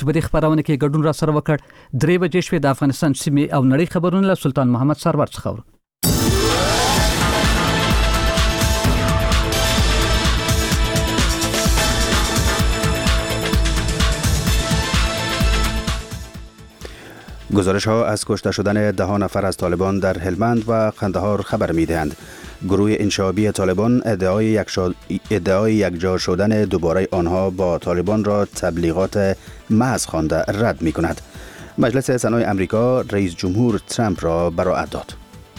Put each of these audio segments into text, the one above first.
چې په دې خبرونه کې ګډون را سره وکړ. 3 بجې شوې د افغانستان سیمې او نړۍ خبرونه له سلطان محمد سرور څخه. گزارش ها از کشته شدن 10 نفر از طالبان در هلمند و قندهار خبر می دهند. گروه انشابی طالبان ادعای یکجا شدن دوباره آنها با طالبان را تبلیغات محض خوانده رد می کند. مجلس سنای امریکا رئیس جمهور ترامپ را براءت داد.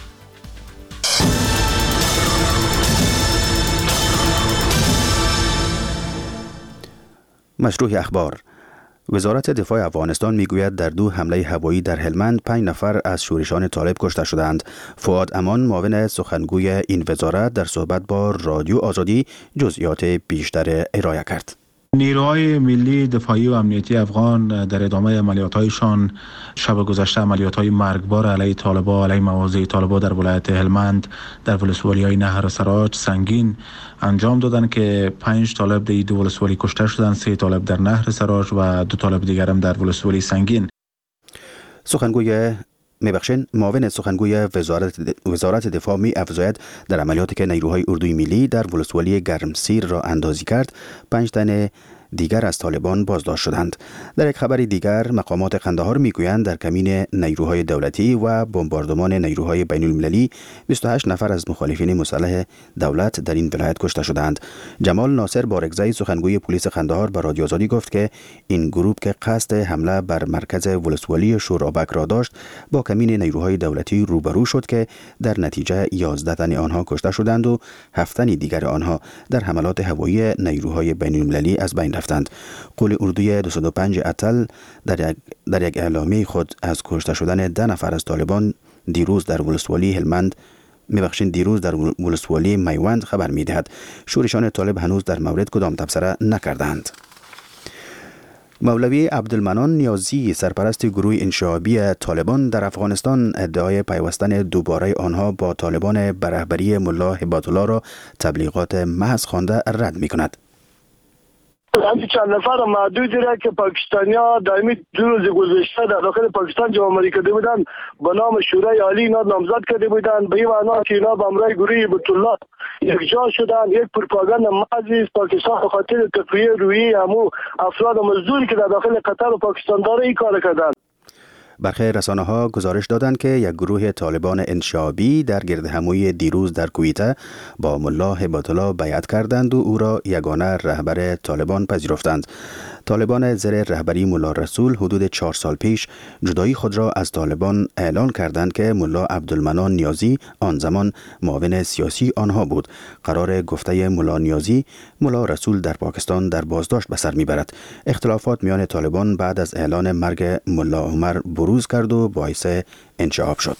مشروع اخبار. وزارت دفاع افغانستان میگوید در 2 حمله هوایی در هلمند 5 نفر از شورشان طالب کشته شدند. فؤاد امان معاون سخنگوی این وزارت در صحبت با رادیو آزادی جزئیات بیشتر ارائه کرد. نیروهای ملی دفاعی و امنیتی افغان در ادامه عملیات‌هایشان شب گذشته عملیات‌های مرگبار علیه طالبان، علیه مواضع طالبان در ولایت هلمند در ولسوالی‌های نهر سراج سنگین انجام دادند که 5 طالب در دو ولسوالی کشته شدند، 3 طالب در نهر سراج و 2 طالب دیگر هم در ولسوالی سنگین. معاون سخنگوی وزارت دفاع می افزاید در عملیاتی که نیروهای اردوی ملی در ولسوالی گرمسیر را اندازی کرد 5 تن دیگر از طالبان بازداشت شدند. در یک خبر دیگر مقامات قندهار میگویند در کمین نیروهای دولتی و بمباردمان نیروهای بین المللی 28 نفر از مخالفین مسلح دولت در این ولایت کشته شدند. جمال ناصر بارگزی سخنگوی پلیس قندهار به رادیو آزادی گفت که این گروه که قصد حمله بر مرکز ولسوالی شورابک را داشت با کمین نیروهای دولتی روبرو شد که در نتیجه 11 تن آنها کشته شدند و 7 تن دیگر آنها در حملات هوایی نیروهای بین المللی از بین رفتند. قول اردوی 205 اتل در یک اعلامیه خود از کشته شدن 10 نفر از طالبان دیروز در ولسوالی میوند خبر می‌دهد. شورشان طالب هنوز در مورد کدام تبصره نکردند. مولوی عبدالمنان نیازی سرپرست گروه انشابی طالبان در افغانستان ادعای پیوستن دوباره آنها با طالبان به رهبری ملا هبات الله را تبلیغات محض خوانده رد می‌کند. همین چند نفر محدودی را که پاکستانیا دائمی 2 روز گذشته در داخل پاکستان جمع کرده بودند به نام شورای عالی اینا نامزد کرده بودند به این معنا که اینا به امرای گروه هبات الله یکجا شدند. یک پروپاگاند محض است. پاکستان به خاطر تقویه روحی همو افراد مزدوری که در داخل قطر و پاکستان داره این کار کردند. برخی رسانه‌ها گزارش دادند که یک گروه طالبان انشابی در گردهمایی دیروز در کویت با ملا هبات الله بیعت کردند و او را یگانه رهبر طالبان پذیرفتند. طالبان زیر رهبری ملا رسول حدود 4 سال پیش جدایی خود را از طالبان اعلان کردند که ملا عبدالمنان نیازی آن زمان معاون سیاسی آنها بود. قرار گفته ملا نیازی ملا رسول در پاکستان در بازداشت به سر میبرد. اختلافات میان طالبان بعد از اعلان مرگ ملا عمر بروز کرد و باعث انشعاب شد.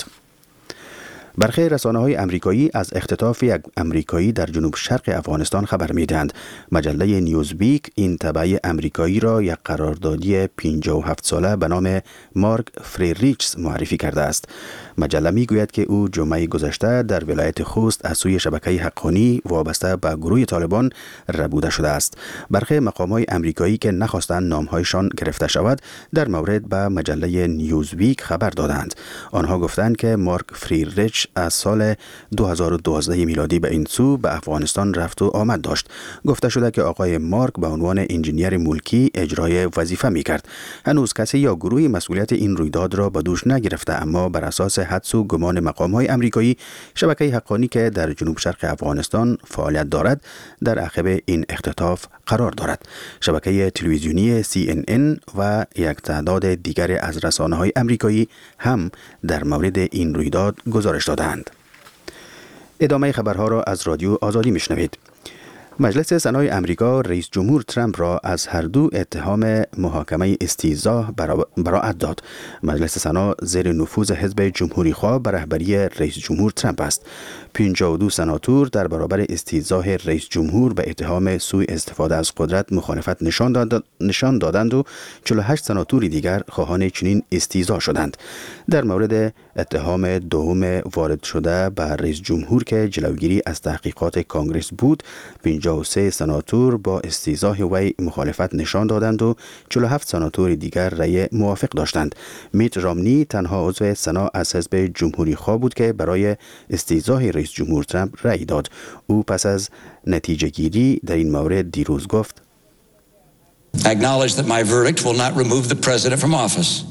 برخی رسانه‌های امریکایی از اختطاف یک امریکایی در جنوب شرق افغانستان خبر می‌دهند. مجله نیوزویک این تبع امریکایی را یک قراردادی 57 ساله به نام مارک فریریچز معرفی کرده است. مجله می‌گوید که او جمعه گذشته در ولایت خوست از سوی شبکه حقانی وابسته به گروه طالبان ربوده شده است. برخی مقام‌های امریکایی که نخواستند نام‌هایشان گرفته شود در مورد به مجله نیوزویک خبر دادند. آنها گفتند که مارک فریریچ از سال 2012 میلادی به این سو به افغانستان رفت و آمد داشت. گفته شده که آقای مارک به عنوان انجینیر ملکی اجرای وظیفه می‌کرد. هنوز کسی یا گروهی مسئولیت این رویداد را به دوش نگرفته، اما بر اساس حدس و گمان مقام‌های امریکایی شبکه حقانی که در جنوب شرق افغانستان فعالیت دارد در عقب این اختطاف قرار دارد. شبکه تلویزیونی CNN و یک تعداد دیگر از رسانه‌های امریکایی هم در مورد این رویداد گزارش دادند. ادامه خبرها را از رادیو آزادی میشنوید. مجلس سنای امریکا رئیس جمهور ترامپ را از هر دو اتهام محاکمه استیضاح براءت داد. مجلس سنا زیر نفوذ حزب جمهوری خواه به رهبری رئیس جمهور ترامپ است. 52 سناتور در برابر استیضاح رئیس جمهور به اتهام سوء استفاده از قدرت مخالفت نشان دادند و 48 سناتور دیگر خواهان چنین استیضاح شدند. در مورد اتهام دوم وارد شده به رئیس جمهور که جلوگیری از تحقیقات کانگرس بود، 50 53 سناتور با استیضاح وی مخالفت نشان دادند و 47 سناتور دیگر رأی موافق داشتند. میت رامنی تنها عضو سنا از حزب جمهوری خواه بود که برای استیضاح رئیس جمهور ترامپ رأی داد. او پس از نتیجه گیری در این مورد دیروز گفت: I acknowledge that my verdict will not remove the president from office.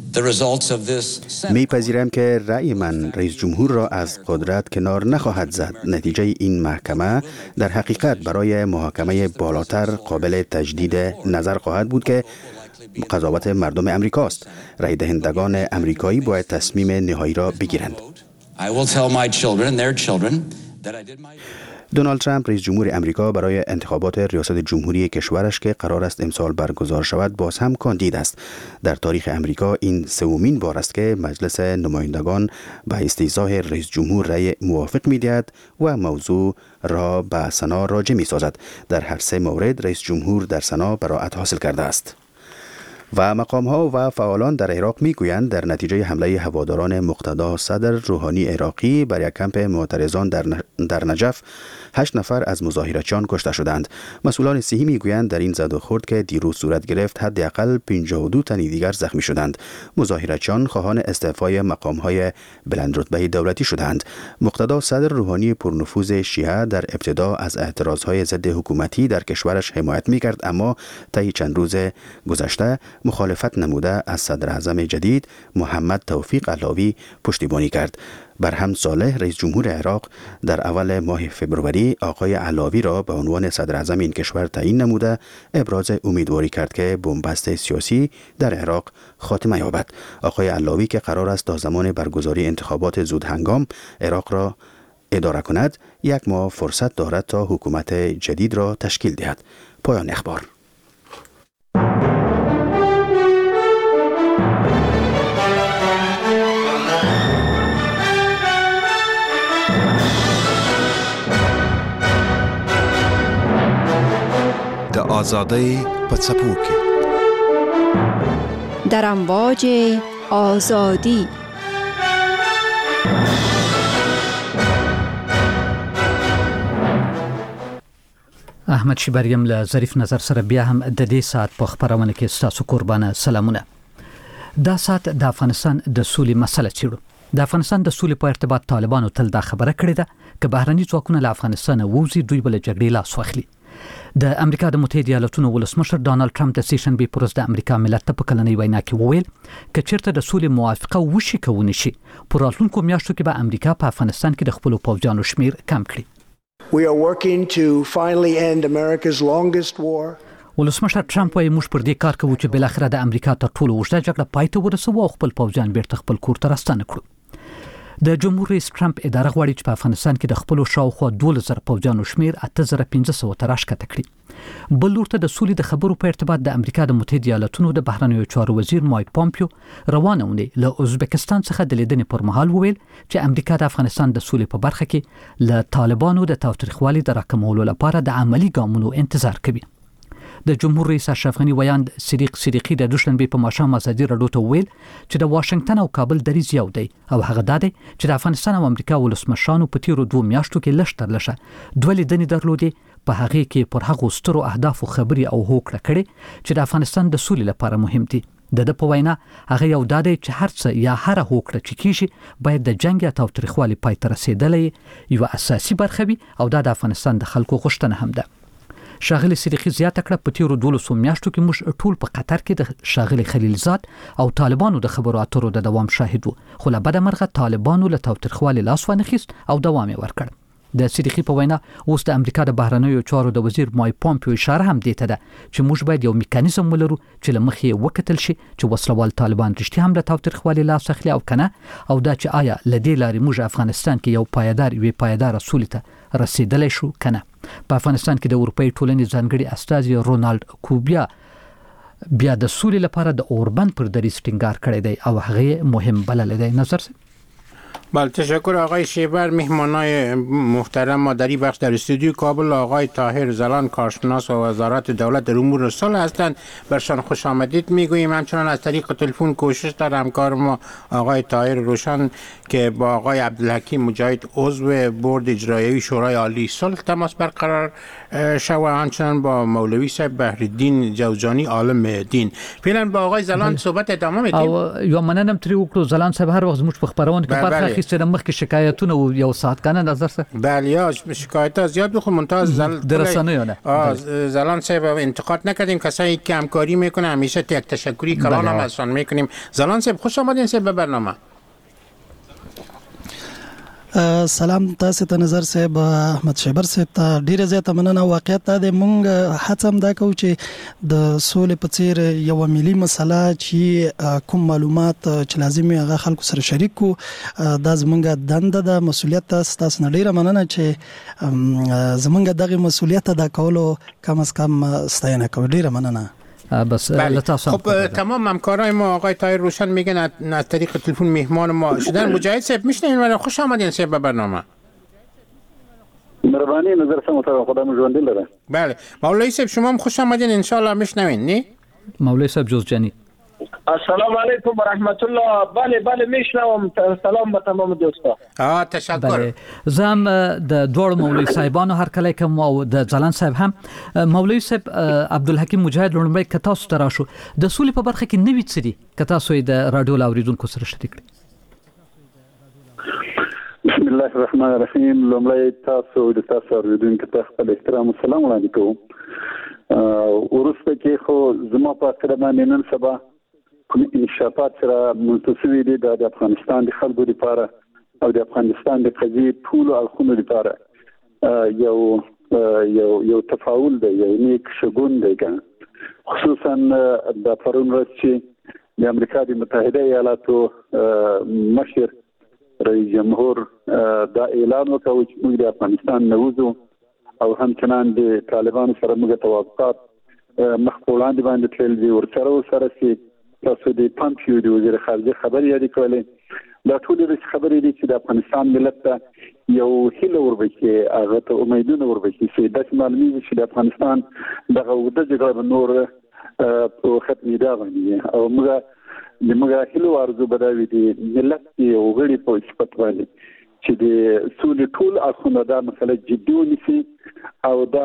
میپذیرم که رأی من رئیس جمهور را از قدرت کنار نخواهد زد. نتیجه این محکمه در حقیقت برای محاکمه بالاتر قابل تجدید نظر خواهد بود که قضاوت مردم امریکاست. رأی دهندگان امریکایی باید تصمیم نهایی را بگیرند. دونالد ترامپ رئیس جمهور امریکا برای انتخابات ریاست جمهوری کشورش که قرار است امسال برگزار شود باز هم کاندید است. در تاریخ امریکا این سومین بار است که مجلس نمایندگان به استیضاح رئیس جمهور رأی موافق می‌دهد و موضوع را به سنا راجع می‌سازد. در هر سه مورد رئیس جمهور در سنا براءت حاصل کرده است. و مقام‌ها و فعالان در عراق می‌گویند در نتیجه حمله هواداران مقتدا صدر روحانی عراقی بر یک کمپ معترضان در نجف 8 نفر از مظاهرچیان کشته شدند. مسئولان صحی می‌گویند در این زد و خورد که دیروز صورت گرفت حداقل 52 تن دیگر زخمی شدند. مظاهرچیان خواهان استعفای مقام‌های بلندرتبه دولتی شدند. مقتدا صدر روحانی پرنفوذ شیعه در ابتدا از اعتراضهای ضد حکومتی در کشورش حمایت می‌کرد، اما طی چند روز گذشته مخالفت نموده از صدر اعظم جدید محمد توفیق علاوی پشتیبانی کرد. برهم صالح رئیس جمهور عراق در اول ماه فوریه آقای علاوی را به عنوان صدر اعظم این کشور تعیین نموده ابراز امیدواری کرد که بنبست سیاسی در عراق خاتمه یابد. آقای علاوی که قرار است تا زمان برگزاری انتخابات زود هنگام عراق را اداره کند، 1 ماه فرصت دارد تا حکومت جدید را تشکیل دهد. پایان اخبار. د آزادی په څپو کې در امواج آزادی. احمد شیبریم له ظریف نظر سره بیا هم د دې ساعت په خبرونه کې ستاسو قربانه سلامونه. دا ساعت د افغانستان د سولې مسله چیرو. د افغانستان د سولې په ارتباط طالبانو تل دا خبره کړې ده چې بهرني ځواکونه له افغانستان ووځي دوی بل جګړې لاس واخلي. د امریکا د متحده ایالاتونو ولسمشر ډانلډ ټرمپ د سیشن بي پروز د امریکا ملت ته په کلنۍ وینا کې وویل چې چیرته د سولې موافقه وشي کوي شي په راتلونکو میاشتو کې به امریکا په افغانستان کې د خپل پوځیانو شمیر کم کړي. We are working to finally end America's longest war. ولسمشر ټرمپ وايي موږ پر دې کار کوو چې بل اخره د امریکا تر ټولو اوږده جګړه پای ته ورسوو او خپل پوځیان بیرته خپل کور ته راستانه کړو. د جمهور رئیس ټرمپ اداره غواړي چې په افغانستان کې د خپل شاوخوا 12000 پوځیانو شمیر 8500 ته راښکته کړي. بل لور ته د سولې د خبرو په ارتباط د امریکا د متحده ایالاتونو د بهرنیو چارو وزیر مایک پامپیو روانه ونې له ازبکستان څخه د لیدنې پر مهال وویل چې امریکا د افغانستان د سولې په برخه کې له طالبانو د تاوتریخوالي د راکمولو لپاره د عملی ګامونو انتظار کوي. د جمهور رئیس اشرف غنی ویاند صدیق صدیقی د دوشنبه په ماښام ازادي راډیو ته ویل چې د واشنگټن او کابل دریځ یو دی او هغه دا دی چې د افغانستان او امریکا ولسمشرانو په تیرو 2 میاشتو کې لږ تر لږه 2 لیدنې درلودې. په هغه کې پر هغو سترو اهدافو خبري او هوکړه کړي چې د افغانستان د سولې لپاره مهم دي. د په وینا هغه یو دا دی چې هر څه یا هر هوکړه چې کیږي باید د جنگ یا تاوتریخوالي پای ته رسیدلې یو اساسي برخه وي او دا د افغانستان د خلکو غوښتنه هم ده. شاغلی صدیقی زیاته کړه په تیرو 12 میاشتو کې موږ ټول په قطر کې د شاغلی خلیلزاد او طالبانو د خبرو اترو د دوام شاهد وو، خو له بده مرغه طالبانو له تاوتریخوالي لاس وانخیست او دوام یې ورکړ. د صدیقی په وینا اوس د امریکا د بهرنیو چارو د وزیر مایک پامپیو اشاره هم دی ته ده چې موږ باید یو میکانیزم ولرو چې له مخې وکتل شي چې وسلوال طالبان رښتیا هم د تاوتریخوالي لاس اخلي او کنه، او دا چې آیا لدې لارې موږ افغانستان کې یو پایدار سولې ته رسیدلی شو کنه. په افغانستان کې د اروپאי ټولنې ځانګړي استازي رونالد کوبیا بیا د سولې لپاره د اوربند پر دریځ ټینګار کړی دی او هغه مهم بللی دی. نظر بله تشکر آقای شیبر. مهمانای محترم ما در این بخش در استودیو کابل آقای طاهر زلان کارشناس و وزارت دولت در امور صلح هستند. برشان خوش آمدید میگوییم. همچنان از طریق تلفن کوشش در همکار ما آقای طاهر روشن که با آقای عبدالحکیم مجاهد عضو بورد اجرایی شورای عالی صلح تماس برقرار شود. همچنان با مولوی صاحب بحرالدین جوزجانی عالم دین. فعلا با آقای زلان صحبت ادامه میدیم. او یو مننم تری وکړو زلان صاحب هر وخت زموږ په خبرونه کې برخه اخیستې د مخکې شکایتونه او یو ساعت کنه نظر سره بله یا شکایت زیاد بخو ممتاز درسانه زلان صاحب انتقاد نکردیم. کسایی که همکاری میکنه همیشه یک تشکری کلان هم ازشان میکنیم. زلان صاحب خوش آمدین صاحب به برنامه. سلام تاسو ته نظر صاحب احمد شیبر صاحب ته ډیره زیاته مننه. واقعیت دا د مونږ هڅه دا کوو چې د سولې په څیر یو ملي مسله چې کوم معلومات چې لازمي هغه خلکو سره شریک کو دا زمونږ دنده ده مسولیت تاسو نه ډیره مننه چې زمونږ دغه مسولیت ادا کولو کم از کم ستاینه کوو. ډیره مننه. بس خب تمام همکارای ما آقای طاهر روشن میگن از طریق تلفن مهمان ما شدن. مجاهد صاحب میشنین و خوش آمدین صاحب به برنامه. مهربانی نظر سمت خدا مجوندی لره. بله مولوی صاحب شما هم خوش آمدین ان شاء الله میشنوین نه؟ مولوی صاحب جوزجانی. السلام علیکم و رحمت الله. بله میشنوم. سلام به تمام دوستا. تشکر. زم د دوړ مولوی صاحبانو هر کله کوم او د زلان صاحب هم مولوی صاحب عبدالحکیم مجاهد لومړی کتا سترا شو د سولې په برخه کې نوې څه دي کتا سوې د رادیو لاوریدونکو سره شریک کړي. بسم الله الرحمن الرحیم. لومړی تاسو د تاسو اوریدونکو ته خپل احترام او سلام وړاندې کوم. ورسته کې خو زما په اړه باندې نن سبا کوم انشاءات سره متصوي دي د افغانستان د خلکو لپاره او د افغانستان د قضیې ټول اړخونو لپاره یو تفاعل دی یو نیک شګون دی خصوصا د پرون ورځ چې د امریکا د متحده ایالاتو مشر رئیس جمهور دا اعلان وکړ چې موږ د افغانستان نه وځو او همچنان د طالبانو سره موږ توافقات مخ په وړاندې باندې تلل دي. ورسره سره چې تاسو د پامپیو د وزیر خارجه خبرې یادې کړلې. دا ټول د خبرې دي چې د افغانستان ملت ته یو هیله وربکي هغه ته امیدونه وربکي چې د معلومي چې د افغانستان دغه وده جګړه نور په ختمېدا باندې او موږ هیله ورزو بداوي دي ملت یو غړي په صفت باندې چې د سولې ټول اخونه دا مسله جدي ونیسي او دا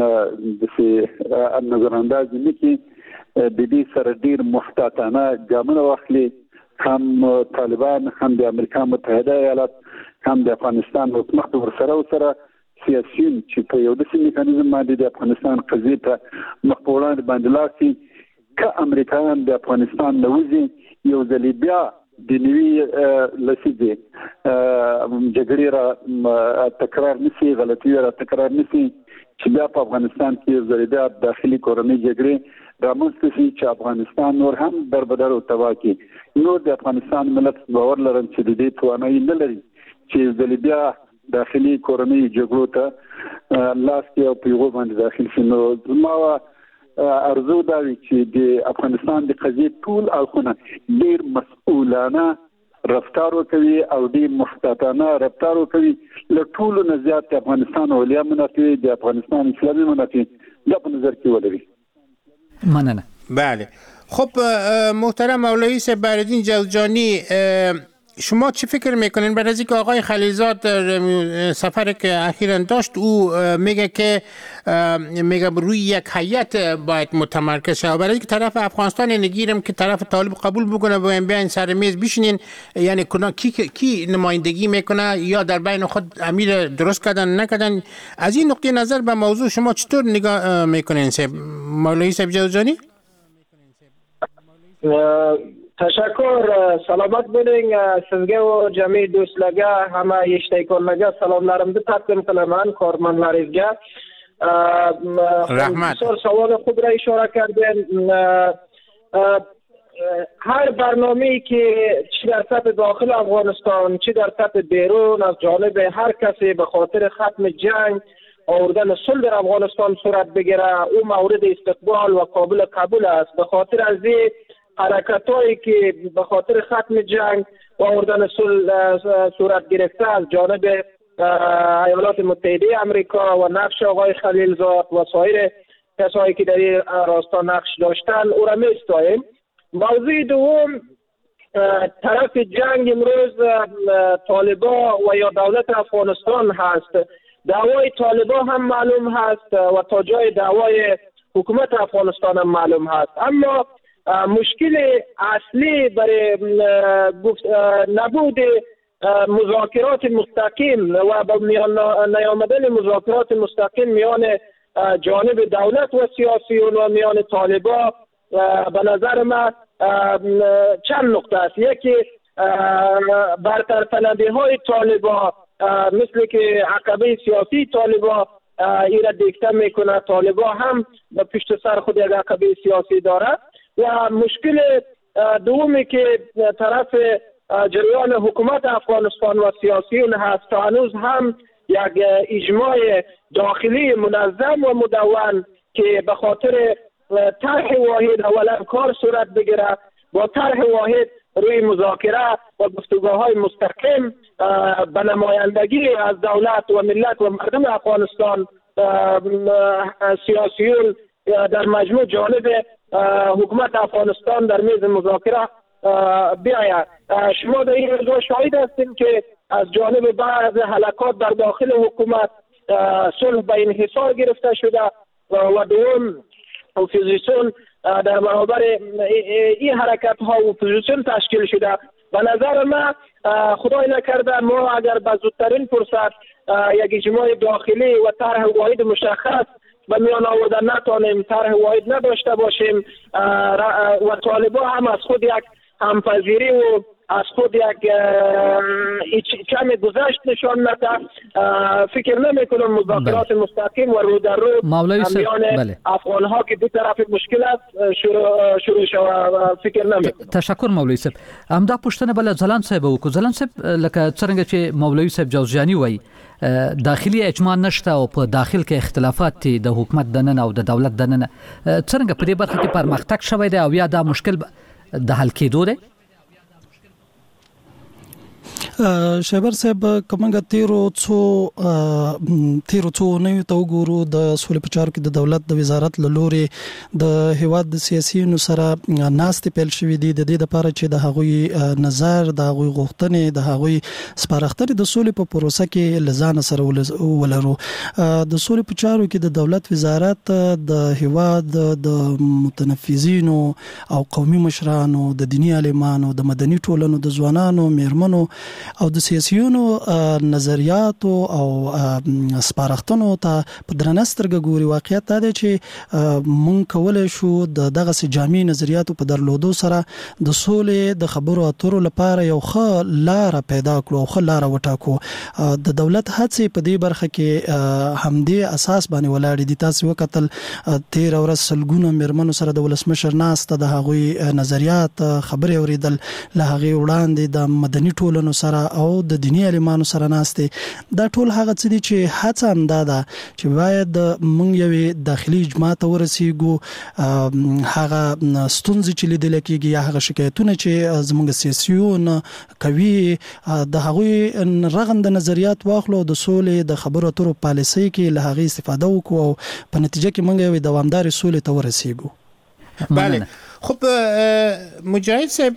د نظر انداز نکي د دې سره ډیر محتاطانه ګامونه واخلي. هم طالبان هم د امریکا متحده ایالات هم د افغانستان حکومت سره سیاسيون چې په یو داسې میکانیزم باندې د افغانستان قضیې ته مخ په وړاندې باندې لاسي که امریکایان د افغانستان نه وځي یو ځل بیا د نوي لسیدي جګړې را تکرار نشي غلطي را تکرار نشي چې بیا په افغانستان کې زریدا داخلي کورنۍ جګړې رامنځته شي چې افغانستان نور هم بربدر او تباه کړي. نور د افغانستان ملت باور لرم چې د دې توانایي نه لري چې د بیا داخلي کورنۍ جګړو ته لاس کې او پیغو باندې داخل شي. نو ما ارزو دا وی چې د افغانستان د قضیې ټول اړخونه ډیر مسؤلانه رفتار وکوي او ډیر محتاطانه رفتار وکوي. له ټولو نه زیات افغانستان اولیا منافع د افغانستان اسلامي منافع دا په نظر کې ولري. مننه. بله خب محترم مولوی صاحب بحرالدین جوزجانی شما چی فکر میکنین بعد از اینکه آقای خلیلزاد سفر که اخیراً داشت او میگه که میگه روی یک هیئت باید متمرکز شه و برای اینکه طرف افغانستان نگیرم که طرف طالب قبول بکنه و بیاین سر میز بشینین یعنی کی نمایندگی میکنه یا در بین خود امیر درست کردن نکردن. از این نقطه نظر به موضوع شما چطور نگاه میکنین مولوی صاحب جوزجانی؟ تشکر. سلامت بودین سizga و جمعی دوستلگه همه اشتیکنلگه سلامlarımı تقدیم کنم من کارمندلاریزگه. رحمت. سوال خوب را اشاره کردین. هر برنامه‌ای که چه در سطح داخل افغانستان چه در سطح بیرون از جانب هر کسی به خاطر ختم جنگ آوردن صلح در افغانستان صورت بگیره او مورد استقبال و قابل قبول است. به خاطر از حرکتایی که به خاطر ختم جنگ و آوردن صورت گرفته از جانب ایالات متحده آمریکا و نقش آقای خلیلزاد و سایر کسایی که در این راستا نقش داشتن او را می‌ستاییم. موضوع دوم طرف جنگ امروز طالبان و یا دولت افغانستان هست. دعوای طالبان هم معلوم هست و تا جای دعوای حکومت افغانستان هم معلوم هست، اما مشکل اصلی برای نبود مذاکرات مستقیم و به میان نیامدن مذاکرات مستقیم میان جانب دولت و سیاسیون و میان طالبان به نظر من چند نقطه است. یکی برطرف کننده های طالبان مثل که عقبه سیاسی طالبان ایرا دیکته میکنه، طالبان هم به پشت سر خود یک عقبه سیاسی داره. و مشکل دومی که طرف جریان حکومت افغانستان و سیاسیون هست، تا هنوز هم یک اجماع داخلی منظم و مدون که به خاطر طرح واحد اولا کار صورت بگیره، با طرح واحد روی مذاکره و گفتگوهای مستقیم به نمایندگی از دولت و ملت و مردم افغانستان سیاسیون در مجموع جانب حکومت افغانستان در میز مذاکره بیاید. شما در این روزها شاهد هستیم که از جانب بعض حلقات در داخل حکومت صلح به انحصار گرفته شده و دوم اپوزیسیون در برابر این حرکت ها اپوزیسیون تشکیل شده. به نظر من خدای نکرده ما اگر به زودترین فرصت یک اجماع داخلی و طرح واحد مشخص به میان آوردن نتانیم، طرح واحد نداشته باشیم و طالبان هم از خود یک همپذیری و از خود یک کم گذشت نشان نده، فکر نمی کنم مذاکرات مستقیم و رو در رو میان افغان ها که دو طرف مشکل است شروع شود. فکر نمی کنم. تشکر مولوی صاحب. همدا پوښتنه بل ځلان صاحب وکړو. ځلان صاحب لکه څنګه چې مولوی صاحب جوزجاني وایي داخلي اجماع نشته او په داخل کې اختلافات دي د حکومت دننه او د دولت دننه، څنګه په دې برخه کې پرمختګ شوی دی او یا دا مشکل د حل کېدو دی؟ شیبر صاحب کومه تیرو څو نوې ته وګورو د سولې په چارو کې د دولت د وزارت له لوري د هیواد د سیاسيونو سره ناستې پیل شوې دي د دې لپاره چې د هغوی نظر، د هغوی غوښتنې، د هغوی سپارښتنې د سولې په پروسه کې لزان سره ولرو. د سولې په چارو کې د دولت وزارت د هیواد د متنفذینو او قومي مشرانو، د دینی عالمانو، د مدني ټولنو، د ځوانانو، میرمنو او د سیاسيونو نظریاتو او سپارښتنو ته په درنه سترګه ګوري. واقعیت دا دی چې مونږ کولای شو دغه جامع نظریاتو په درلودو سره د سولې د خبرو اترو لپاره یو ښه لار پیدا کړو او ښه لار وټاکو. د دولت هڅې په دې برخه کې همدې اساس باندې ولاړ دي. تاسو وکتل 13 ورځ سلګونه میرمنو سره د ولسمشر ناسته د هغوی نظریات خبرې اوریدل، له هغه وړاندې د مدني ټولنو سره او د دینی عالمانو سره ناسته. دا ټول هغه څه دي چې هڅه انداده چې باید موږ یو داخلي اجماع ته ورسیږو. هغه ستونزې چې لیدل کېږي یا هغه شکایتونه چې زموږ سیاسيون کوي د هغوی رغند نظریات واخلو، د سولې د خبرو اترو پالیسۍ کې له هغه استفاده وکړو او په نتیجه کې موږ یو دوامدار سولې ته ورسیږو. بله. خب مجاهد صاحب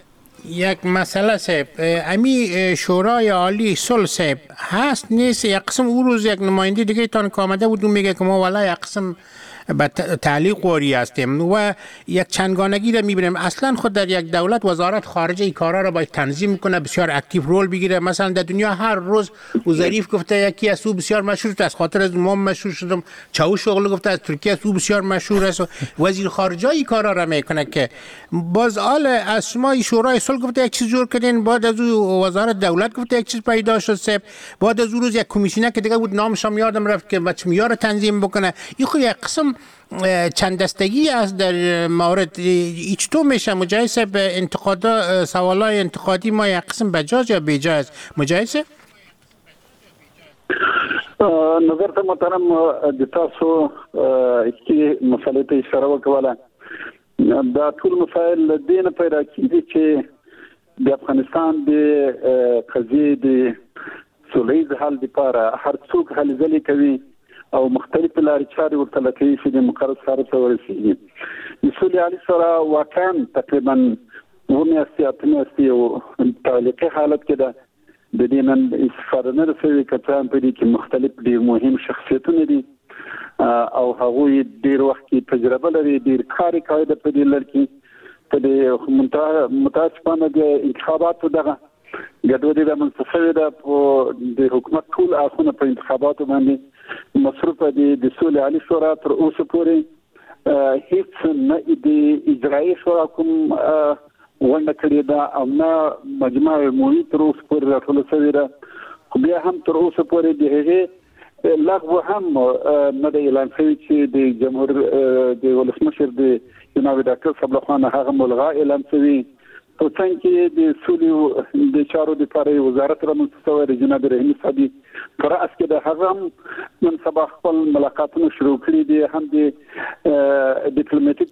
یک مسئله صاحب، امی شورای عالی صلح صاحب هست نیست؟ یک قسم اون روز یک نماینده دیگه تان که آمده بود میگه که ما والا یک قسم به تعلیق واری هستیم و یک چندگانگی را میبینیم. اصلا خود در یک دولت وزارت خارجه این کارا را باید تنظیم کنه، بسیار اکتیو رول بگیره. مثلا در دنیا هر روز ظریف گفته یکی از او بسیار مشهور است، از خاطر از ما مشهور شدم. چاوشوغلو گفته از ترکیه از او بسیار مشهور است. وزیر خارجه این کارا را میکنه که باز از شما شورای صلح گفته یک چیز جور کردین، بعد از او وزارت دولت گفته یک چیز پیدا شد صاحب، بعد از او روز یک کمیسیونه که دیگه بود نامش هم یادم رفت که بچه میاره تنظیم بکنه. این خود یک قسم چند دستگی است در مورد. چطور میشه مجاهد صاحب انتقادا سوالای انتقادی ما یک قسم بجاز یا بیجاز؟ مجاهد صاحب نظر ته محترم د تاسو کی مسلې ته اشاره وکړه دا ټول مسایل دین پیدا کیږي چې د افغانستان د قضیې د سولهییز حل لپاره هر څوک هلې ځلې کوي او مختلف لارې چارې ورته لټوي چې د مقرر سره ته ورسیږي. د سولې حل سره واقعا تقریبا 9 میاشتې یو تعلیقي حالت کې ده. د دې نن استفاده نه رسوي کسان په دې کې مختلف ډېر مهم شخصیتونه دي او هغوی ډېر وخت کې تجربه لري، ډېر کاري کوي د په دې لړ کې. په دې متاسفانه د انتخاباتو دغه ګډوډي رامنځته شوې ده. د حکومت ټول اړخونه په انتخاباتو باندې مصروفه دي. د سولې عالي شورا تر اوسه پورې هیڅ نه د اجرایي شورا کوم ونډه کړې ده او نه مجمع عمومي تر اوسه پورې راټوله شوې ده. خو بیا هم تر اوسه پورې د هغې لغوه هم نه دی اعلان شوی چې د جمهور د ولسمشر د جناب ډاکټر صاحب لخوا نه هغه ملغا اعلان شوی. په څنګ کې د سولې د چارو لپاره وزارت رامنځته شوی د جناب رحیمي صاحب پر اس کې د هغه هم نن سبا خپل ملاقاتونه شروع کړي دي، هم د ډیپلوماټیک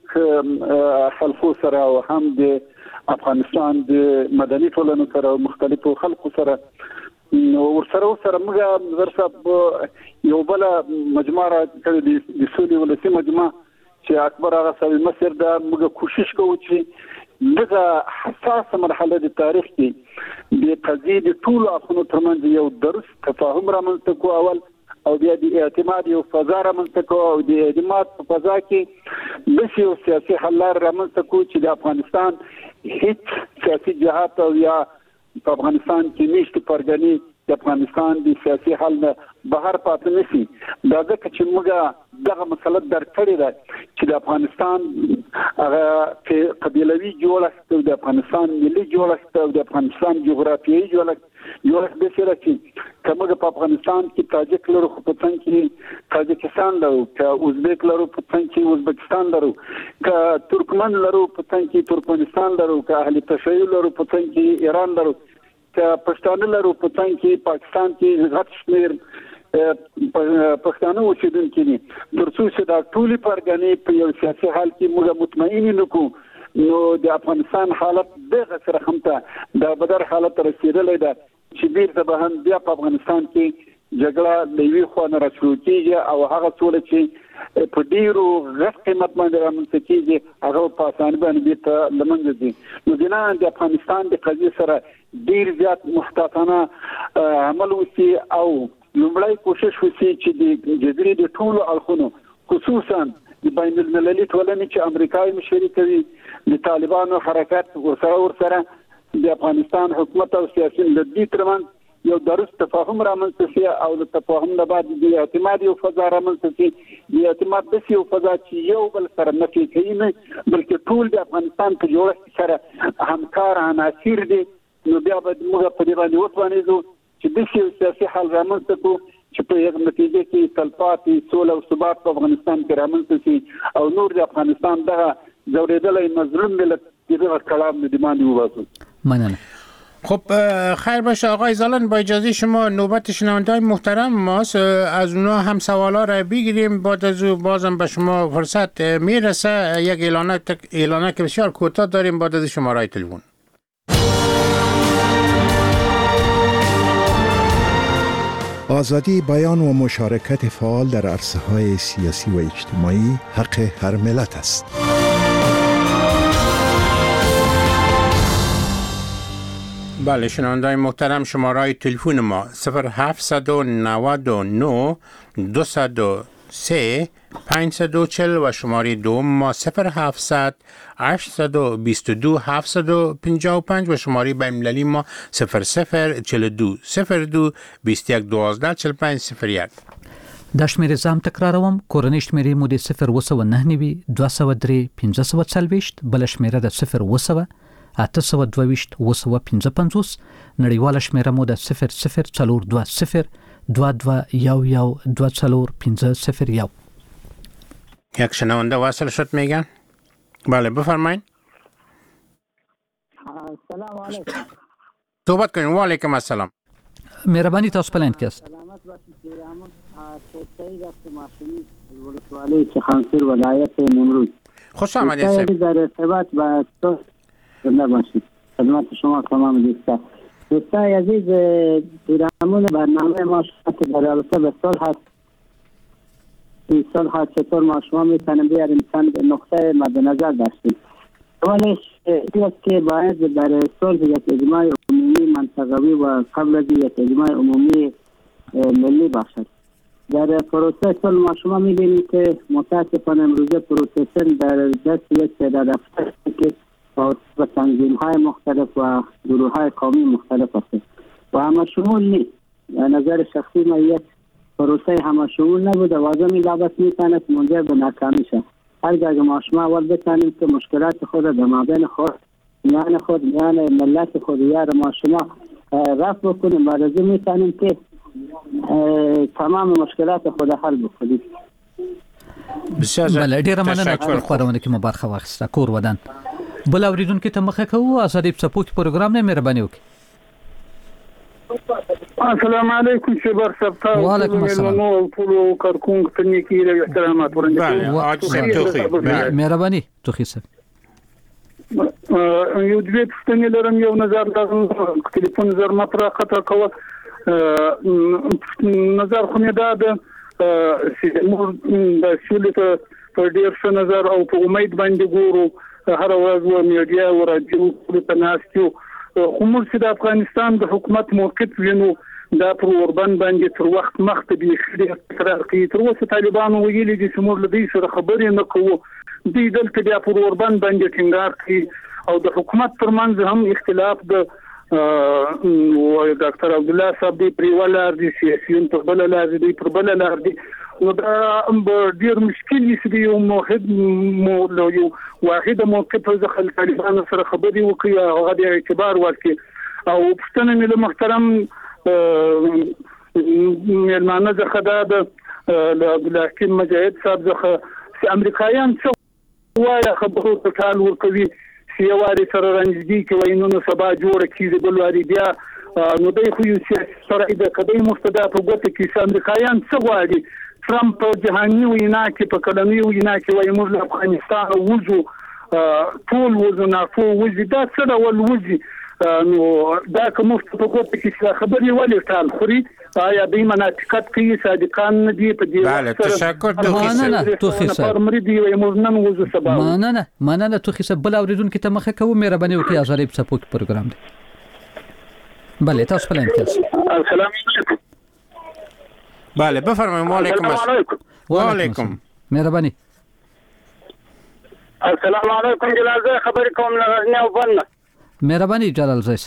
حلقو سره او هم د افغانستان د مدني ټولنو سره او مختلفو خلکو سره. نو ورسره موږ نظر صاحب یو بل مجموعه کړې د سولې ولسي مجموعه چې اکبر هغه صاحب مصر دا موږ کوشش کوو چې دغه حساسه مرحله د تاریخ کې د قضیې د ټولو اړخونو ترمنځ یو درست تفاهم رامنځته کوو اول، او بیا د اعتماد یو فضا رامنځته کوو او د اعتماد په فضا کې داسې یو سیاسي حل لار رامنځته کوو چې د افغانستان هیڅ سیاسي جهات او یا په افغانستان کې نشته پرګنی د افغانستان د سیاسي حل نه بهر پاتې نشي. دا ځکه چې موږ دغه مسله درک کړې ده چې د افغانستان هغه قبیلوي جوړښت او د افغانستان ملي جوړښت او د افغانستان جغرافیایي جوړښت داسې ده چې که موږ په افغانستان کې تاجک لرو خو په څنګ کې تاجکستان لرو، که ازبک لرو په څنګ کې ازبکستان لرو، که ترکمن لرو په څنګ کې ترکمنستان لرو، که اهل تشیع لرو په څنګ کې ایران لرو، که پښتانه لرو په څنګ کې پاکستان کې غټ شمېر پښتانه اوسېدونکي دي. تر څو چې دا ټولې پرګنې په یو سیاسي حال کې موږ مطمئن نه کړو نو د افغانستان حالت دغه سره هم ته د بدر حالت رسېدلی ده چې بیرته به هم بیا په افغانستان کې جګړه د یوې خوا نه راشروع کېږي او هغه سوله چې په ډېرو غټ قیمت باندې رامنځته کېږي هغه په اسانۍ باندې بیرته له منځه ځي. نو بنا د افغانستان د قضیې سره ډېر زیات محتاطانه عمل وشي او لومړی کوشش وشي چې د جګړې د ټولو اړخونو خصوصا د بین المللي ټولنې چې امریکا یې مشري کوي، د طالبانو حرکت ورسره د افغانستان حکومت او سیاسيون د دې ترمنځ یو درست تفاهم رامنځته شي او د تفاهم نه بعد د اعتماد یو فضا رامنځته شي. د اعتماد داسې یو فضا چې یو بل سره نفي کوي نه بلکې ټول د افغانستان په جوړښت سره همکار عناصر دي. نو بیا به موږ په دې باندې وتوانېږو چې داسې یو سیاسي حل رامنځته کړو چې په یو نتیجه کې تلپاتې سوله او ثبات په افغانستان کې رامنځته شي او نور د افغانستان دغه ځورېدلی مظلوم ملت دغه کلام د باندې وباسو. مننه. خب خیر باشه آقای زالن، با اجازه شما نوبت شنونده‌های محترم ماست، از اونها هم سوالا را بگیریم. بعد از او بازم به شما فرصت میرسه. یک اعلانه که بسیار کوتاه داریم بعد از شماره تلفن. آزادی بیان و مشارکت فعال در عرصه‌های سیاسی و اجتماعی حق هر ملت است. بله شنونده‌های محترم، شماره تلفن ما 0799 203 540 و شماره دوم ما 0700 822 755 و شماره بین‌المللی ما 0042 02 21 12 45 01. دا شمېرې زام تکراروم. کورنۍ شمېرې مو د 0999 203 1540 بل شمېره د 0 822 955 نړیواله شمېره مو د 0042 2211 24501. یک شنونده واصل شد میگن. بله بفرمایید. سلام علیکم. صحبت کنیم. و علیکم السلام. مهربانی تاسو پلان کې است. سلامت باشئ. احمد سید است ماشینی ولسوالی چخانسور ولایت نیمروز. خوش آمدید صاحب. در ارتباط با تو زنده باشید. خدمت شما تمام دوستان. دوستان عزیز، پیرامون برنامه ما شما که در رابطه به صلح هست، این صلح چطور ما شما میتونیم بیاریم چند نقطه مد نظر داشتیم. اولش این است که باید برای صلح یک اجماع عمومی منطقوی و قبل از یک اجماع عمومی ملی باشد. در پروسه صلح ما شما میبینید که متاسفانه امروزه پروسه در دست یک تعداد افراد که با تنظیم‌های مختلف و گروه‌های قومی مختلف است و همه شمول نیست. نظر شخصی ما یک پروسه همه شمول نبود و از این بابت میتواند منجر به ناکامی شود. هرگاه ما شما اول بتانیم که مشکلات خود در مابین خود میان خود میان ملت خود یار ما شما رفع بکنیم، بعد از این میتونیم که تمام مشکلات خود حل بکنیم. بله، ډیره مننه چې خبرونه کې مبارخه واخیسته. کور ودان بل اوریدونکو ته مخه کوو. ازادي سپورت پروګرام نه مهرباني وکړئ. السلام علیکم شبر سبتا. وعلیکم السلام. ټول کارکونکو ته نیکی او احترامات ورنه. مهرباني توخی صاحب. یو دوی پښتنې لرم، یو نظر د ټلیفون زر مطرح قطع کوه. نظر خو نه ده چې موږ د سولې په ډیر ښه نظر او په امید باندې ګورو. هر ورځ و میډیا او راډیو په ناستیو خو موږ چې د افغانستان د حکومت موقف وینو دا پر اوربان باندې تر وخت مخته به خېری اقرار کوي. تر اوسه طالبانو ویلي دي چې موږ له دې سره خبرې نه کوو. دوی دلته بیا پر اوربان باندې ټینګار کوي او د حکومت ترمنځ هم اختلاف د ډاکټر عبد الله صاحب دی پریواله دي سیاسيون په بل لار دي پر بل لار دي نو دا ډیر مشکل دي. یو موحد یو واحد موقف ځخل طالبانو سره خبرې وکړي او هغه د اعتبار ورکړي. او پښتنه مل محترم مېلمانه ځخه د عبدالحکیم مجاهد صاحب ځخه چې امریکایان څه وایي خبرو ته ټال ورکوي چې یو واري سره رنځدي کوي نو سبا جوړه کیږي بل واري بیا نو دوی خو یو سره د کدی مستدا په ګوته کې چې امریکایان څه غواړي. ترامپ په جهاني وینا کې په کلمي وینا کې وایي موږ له افغانستان وځو، ټول وځو نه خو وځي دا څه ډول وځي. نو دا کوم په ګوته کې خبرې ولې ټال خوري آیا دوی مناطقت کوي صادقان نه دي په دې. بله تشکر توخی صاحب. مننه توخی صاحب. بل اوریدونکو ته مخه کوو. مهرباني وکړئ. ازادي سپورت پروګرام دی. بله تاسو په لاین کې. السلام علیکم. بله بفرمایئ. وعلیکم السلام. وعلیکم. مهرباني. السلام علیکم جلال زه خبرې کوم له غزنی او بنه. مهرباني جلال زه.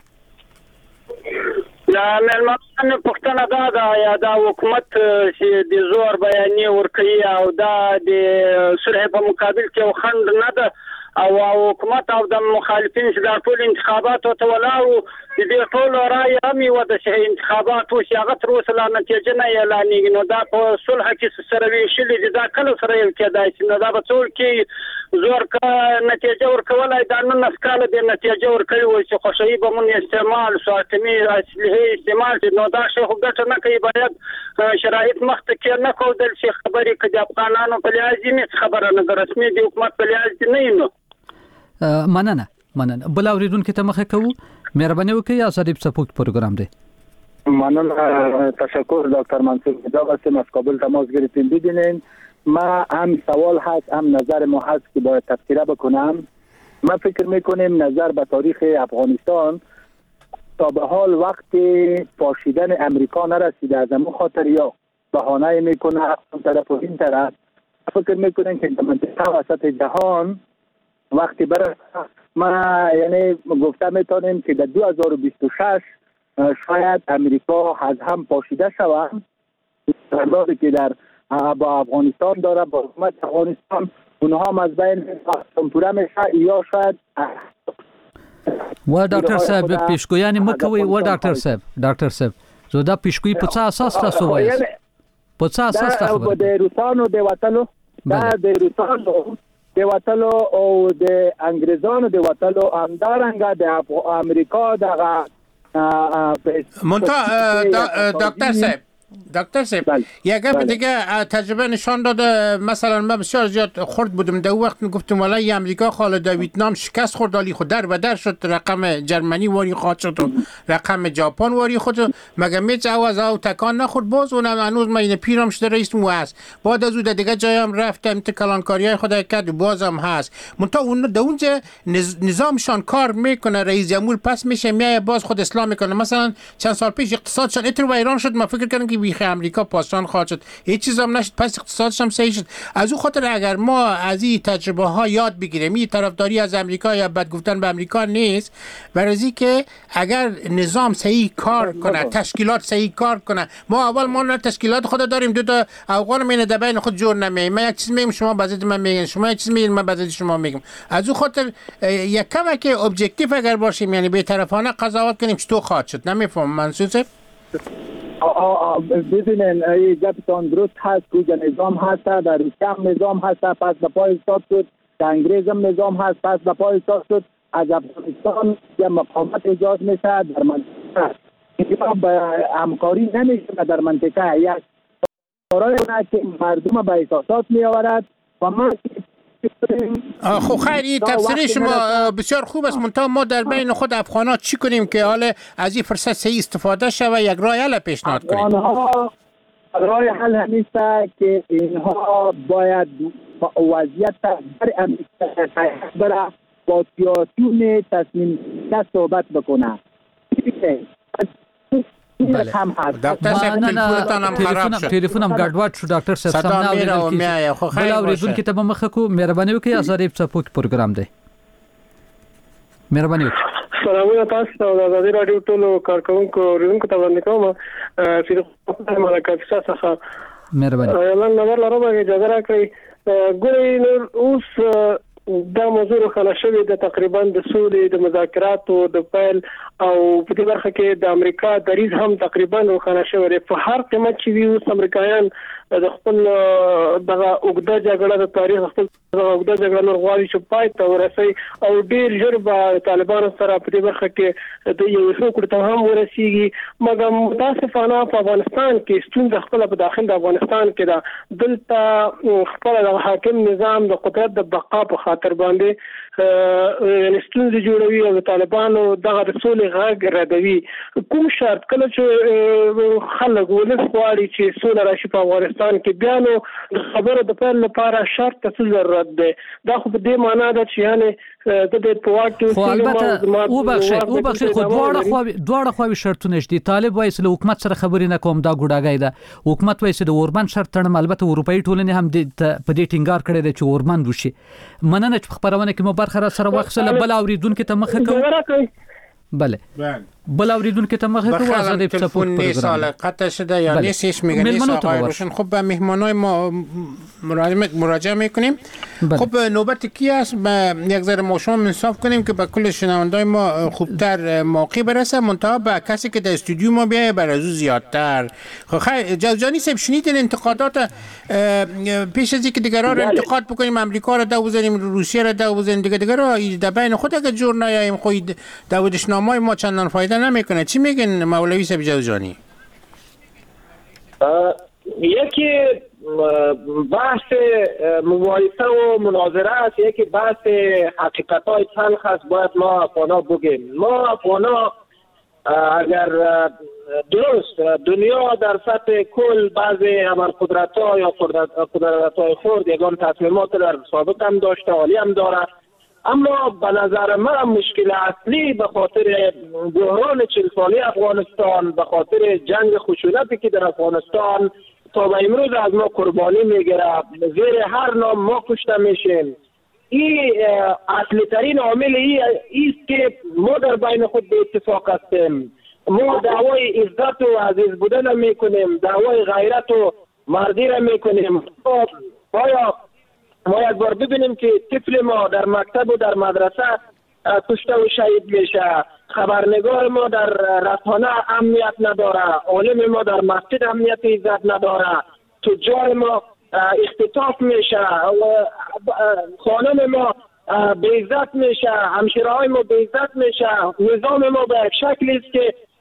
لا مېلمانو پښتنه دا یا دا حکومت چې د زور بیانې ورکوي او دا د صلح په مقابل کې یو خنډ نه ده او حکومت او د مخالفین چې دا ټول انتخابات ته ولاړو د دې ټول رائے هم یو د انتخابات او هغه تر اوسه لا نتیجه نه اعلانېږي. نو دا په صلح کې سره ویشلې دا کله سره یو کېدای شي. نو دا به ټول کې زور کا نتیجه ورکولای دا نن اسکاله د نتیجه ورکوي چې خوشحالي به مون استعمال ساتمي اصلي استعمال نو دا شی خو ګټه نه کوي. باید شرایط مخته کې نه کول شي خبرې کړي افغانانو په لازمي خبره نه رسمي د حکومت په لازمي نه نو. مننه. بل اوریدونکو ته مخه کوو. مهرباني وکړئ. ازادي سپورت پروګرام دی. مننه. تشکر دکتر منصور دا هستم از کابل تماس گرفتیم. ببینین ما هم سوال هست هم نظر ما هست که باید تفسیر بکنم. ما فکر میکنیم نظر به تاریخ افغانستان تا به حال وقت پاشیدن امریکا نرسیده. از همون خاطر یا بهانه میکنه اون طرف و این طرف فکر میکنیم که منطقه وسط جهان وقتی برسه ما یعنی گفته میتونیم که در 2026 شاید امریکا از هم پاشیده شود. قراردادی که در با افغانستان داره با حکومت افغانستان اونها هم از بین پوره میشه یا شاید و ډاکټر صاحب پیشګویانې مکوي. و ډاکټر صاحب زه دا پیشګویي په څه اساس تاسو وایي؟ په څه اساس تاسو د روسانو د وټلو دا د روسانو د وټلو او د انګريزانو د وټلو همدارنګه د امریکا دغه مونته ډاکټر صاحب دکتر صاحب یک گپ دیگه تجربه نشان داده، مثلا من بسیار زیاد خرد بودم در وقت میگفتم والله امریکا خال در ویتنام شکست خورد، ولی خود در به در شد، رقم جرمنی واری خواهد شد و رقم ژاپن واری خود، مگه میچ عوض او تکان نخورد. باز اونم هنوز من پیرم شده رئیس مو هست، بعد از اون دیگه جایم رفتم کلانکاریای خود کرد بازم هست، منتها اون در اونجا نظامشان کار میکنه، رئیس جمهور پس میشه میای باز خود اصلاح میکنه. مثلا چند سال پیش اقتصادشان اتر ایران شد، من فکر کردم که بیخ امریکا پاسدار خواهد شد، هیچ چیز هم نشد، پس اقتصادش هم صحیح شد. از اون خاطر اگر ما از این تجربه ها یاد بگیریم، این طرفداری از امریکا یا بد گفتن به امریکا نیست، برای که اگر نظام صحیح کار کنه، تشکیلات صحیح کار کنه، ما اول ما تشکیلات خود داریم، دو تا افغان مینه در بین خود جور نمیه، من یک چیز میگم شما بعضی من میگین، شما یک چیز میگین من بعضی شما میگم. از اون خاطر یک کمی که ابجکتیو اگر باشیم، یعنی بی‌طرفانه قضاوت کنیم چطور خواهد شد. نمیفهم منصور ببینن ای گپتان درست هست، که نظام هست، در روسیه هم نظام هست، پس به پای ایستاد شد، در انگلیز هم نظام هست، پس به پای ایستاد شد، از افغانستان یا مقاومت ایجاد میشه در منطقه، اینجا به همکاری نمیشه در منطقه، یک کارایی که مردم به احساسات میآورد و ما خب خیر، این تفسیر شما بسیار خوب است، منتها ما در بین خود افغان‌ها چی کنیم که حالا از این فرصت صحیح استفاده شود، یک راه حل پیشنهاد کنیم؟ افغان‌ها راه حل همیست که اینها باید وضعیت در امریکا برای با سیاسیون تصمیم صحبت بکنه. بله. دکتر صاحب تلفنتان هم خراب شد، تلفنم ګډوډ شو ډاکټر صاحب صدا میره او میایه. خو خیر باشه، بل اوریدونکو ته مخ کو مهرباني وکړئ، آزادۍ په پروګرام دی، مهرباني وکړئ. سلامونه تاسو ته د آزادۍ رادیو ټولو کارکونکو اوریدونکو ته وړاندې کوم چې د ملکه څخه مهرباني اعلان نمبر لرم، اجازه راکړئ. ګورئ اوس دا موضوع روښانه شوې ده، تقریبا د سولې د مذاکراتو د پیل او په دې برخه کې د امریکا دریځ هم تقریبا روښانه شوی دی. په هر قیمت چې وي اوس امریکایان د خپل دغه اوږده جګړه د تاریخ خپل دغه اوږده جګړه نور غواړي چې پای ته ورسوي او ډېر ژر به طالبانو سره په دې برخه کې د یو هوکړې ته هم ورسیږي. مګر متاسفانه په افغانستان کې ستونزه خپله په داخل د افغانستان کې ده، دلته خپله د حاکم نظام د قدرت د بقا په خاطر باندې ستونزې جوړوي او د طالبانو دغه د سولې غږ ردوي. کوم شرط کله چې خلک ولس غواړي چې سوله راشي په افغانستان کې، بیا نو د خبرو د پیل لپاره شرط ته ضرورت دی. دا خو په دې معنا ده چې یعنې د دې په واک کې خو البته وبخښئ خو دواړه خواوې شرطونه شته. طالب وایي چې له حکومت سره خبرې نه کوم، دا ګوډاګی ده. حکومت وایي چې د اوربند شرط تړم، البته اروپایي ټولنې هم په دې ټینګار کړی دی چې اوربند وشي. مننه چې خبرونه کې مو برخه سره واخصله. بل اوریدونکو ته مخه کوم. بله بل اوریدونکو ته مخه کوم. آزادۍ په تلفن نیست، حالا قطع شده یا نیستش میگه نیست آقای روشن. خب به مهمانای ما مراجعه میکنیم. خب نوبت کی است؟ یک ذره ما شما انصاف کنیم که به کل شنوندای ما خوبتر موقع برسه، منتها به کسی که در استودیو ما بیایه بر از او زیادتر. خب خیر جوزجانی صاحب، شنیدین انتقادات پیش از اینکه دیگرها رو انتقاد بکنیم، امریکا رو دو بزنیم، روسیه رو دو بزنیم، دیگرها در بین خود اگه جور نیاییم خود دعوتشنامه‌های ما چندان فایده نمیکنه. چی میگن مولوی صاحب جوزجانی؟ یکی بحث مباحثه و مناظره است، یکی بحث حقیقت‌های تلخ است. باید ما افغانا بگیم، ما افغانا اگر درست دنیا در سطح کل بعضی ابرقدرت‌ها یا قدرت‌های خرد یگان تصمیمات در سابق هم داشته، حالی هم داره، اما به نظر من مشکل اصلی به خاطر بحران 40 ساله افغانستان، به خاطر جنگ خشونتی که در افغانستان تا به امروز از ما قربانی میگیره، زیر هر نام ما کشته میشیم. این اصلی ترین عامل ایست که ما در بین خود به اتفاق هستیم. ما دعوای عزت و عزیز بودن میکنیم، دعوای غیرت و مردی را میکنیم. باید ما یک بار ببینیم که طفل ما در مکتب و در مدرسه کشته و شهید میشه، خبرنگار ما در رسانه امنیت نداره، عالم ما در مسجد امنیت عزت نداره، تجار ما اختطاف میشه، خانم ما به عزت میشه، همشیره های ما به عزت میشه. نظام ما به یک شکلی است که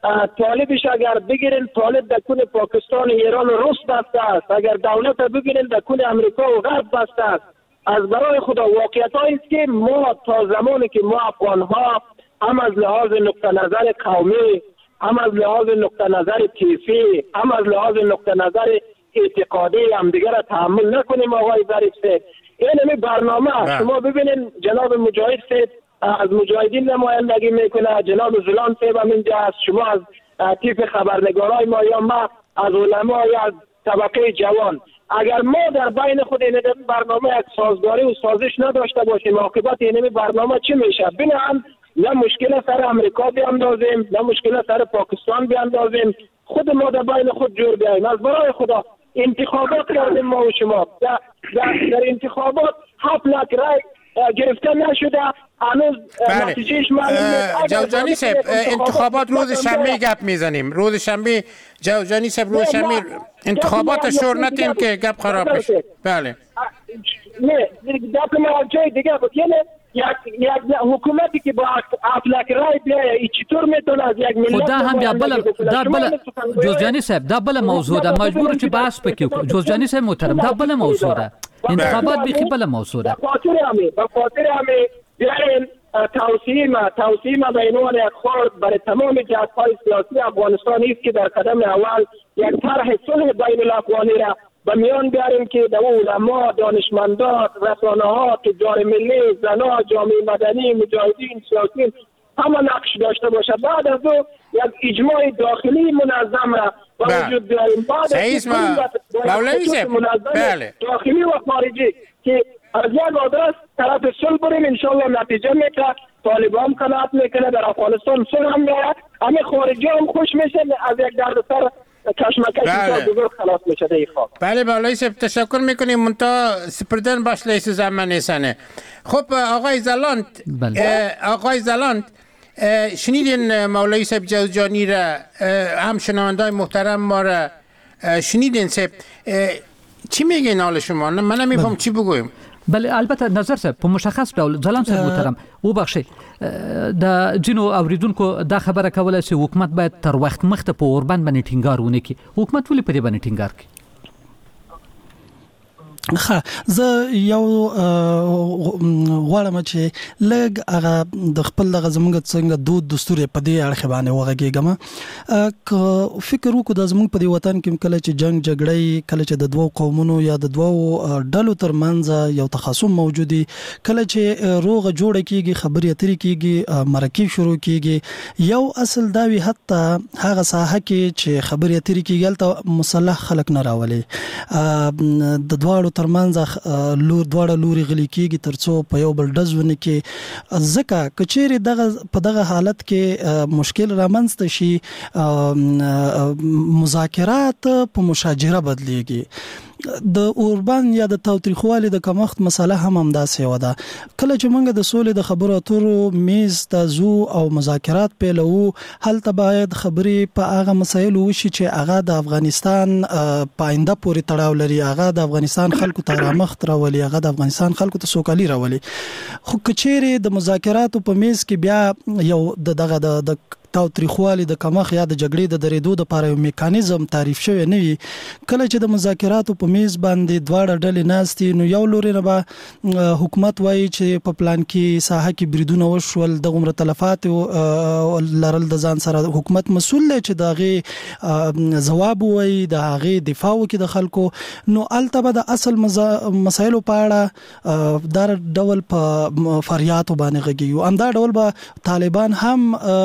طالبش اگر بگیرین طالب در کون پاکستان، ایران و روس بسته است. اگر دولت بگیرین در کون امریکا و غرب بسته است. از برای خدا واقعیت است که ما تا زمانی که ما افغان ها هم از لحاظ نقطه نظر قومی، هم از لحاظ نقطه نظر کیفی، هم از لحاظ نقطه نظر اعتقادی هم دیگر را تحمل نکنیم آقای ظریف صاحب، این برنامه شما ببینین جناب مجاهد صاحب از مجاهدین نمایندگی میکنه، جناب زلان صاحب هم اینجا است، شما از تیپ خبرنگارای ما یا ما از علما یا از طبقه جوان. اگر ما در بین خود این برنامه یک سازگاری و سازش نداشته باشیم، عاقبت این برنامه چی میشه؟ بنابراین نه مشکل سر امریکا بیاندازیم، نه مشکل سر پاکستان بیاندازیم، خود ما در بین خود جور بیاییم. از برای خدا انتخابات کردیم ما و شما، در انتخابات 7 لک رای گرفته نشده، هنوز نتیجهش معلوم نیست. جوزجانی صاحب انتخابات روز شنبه گپ میزنیم، روز شنبه جوزجانی صاحب روز شنبه انتخابات شور نتیم که گپ خراب بشه. بله نه گپ ما جای دیگه بود، یعنی یک حکومتی که با 7 لک رای بیایه چطور میتونه از یک ملت خدا هم دا بل جوزجانی صاحب دا بل موضوع ده، مجبور چې بحث پکې جوزجانی صاحب محترم دا بل موضوع ده، انتخابات بیخی بل موضوع ده. به خاطر همین بیاین توصیه به عنوان یک خورد برای تمام جهت‌های سیاسی افغانستان است که در قدم اول یک طرح صلح بین الافغانی را به میان بیاریم که در علما، دانشمندان، رسانه‌ها، تجار ملی، زنان، جامعه مدنی، مجاهدین، سیاسیین همه نقش داشته باشه. بعد از او یک اجماع داخلی منظم را به وجود بیاریم. بعد از داخلی و خارجی که از یک آدرس طرف صلح بریم، انشاءالله نتیجه میکنه، طالبان قناعت میکنه، در افغانستان صلح هم میاد، همه خارجی هم خوش میشه، از یک دردسر کشمکش بزرگ خلاص میشه در خواب. بله مولوی صاحب تشکر میکنیم، منتها سپردن باش لیس زمان نیسانه. خب آقای زلاند شنیدین مولوی صاحب جوزجانی را، هم شنوندای محترم ما را شنیدین صاحب، چی میگین حال شما؟ من نمیفهم چی بگویم. بله البته نظر صاحب په مشخص ډول ځلان صاحب محترم وبخښئ د جنو اوریدونکو دا خبره کوله چې حکومت باید تر وخت مخته په اوربند باندې ټینګار ونه کړي. حکومت ولې په دې باندې ټینګار کوي؟ زه یو غواړم چې لږ هغه د خپل دغه زمونږ څنګه دود دستور په دې اړه باندې وغږیږم. که فکر وکړو د زمونږ په دې وطن کې کله چې جنگ جګړې، کله چې د دوو قومونو یا د دوو ډلو ترمنځ یو تخاصم موجودي، کله چې روغه جوړه کیږي، خبرې اترې کیږي، مرکې شروع کیږي، یو اصل دا وی حتی هغه ساحه کې چې خبرې اترې کیږي هلته مسلح خلک نه راولي، د دواړو ترمنځ دواړه لوري غلي کیږي ترڅو په یو بل ډزونه کې ځکه کچېری په دغه حالت کې مشکل رامنځته شي، مذاکرات په مشاجره بدلیږي. د اوربان یا د تاوتریخوالي د کمښت مسله هم همداسې و ده. کله چې موږ د سولې د خبرو اترو میز ته ځو او مذاکرات پیلوو، هلته باید خبرې په هغه مسایلو وشي چې هغه د افغانستان په آینده پورې تړاو لري، هغه د افغانستان خلکو ته رامخت راولي، هغه د افغانستان خلکو ته سوکالي راولي. خو کچېرې د مذاکراتو په میز کې بیا یو دغه د تاوتریخوالي د کمښت یا د جګړې د درېدو لپاره یو میکانیزم تعریف شوی نه وي، کله چې د مذاکراتو په میز باندې دواړه ډلې ناستي، نو یو لوري نه به حکومت وایي چې په پلان کې ساحه کې بریدونه وشول، د عمر تلفات لرل د ځان سره حکومت مسؤل دی چې د هغې ځواب وایي، د هغې دفاع وکړي د خلکو. نو هلته به د اصل مسایلو په اړه دا ډول په فریاتو باندې غږیږي. همدا ډول به طالبان هم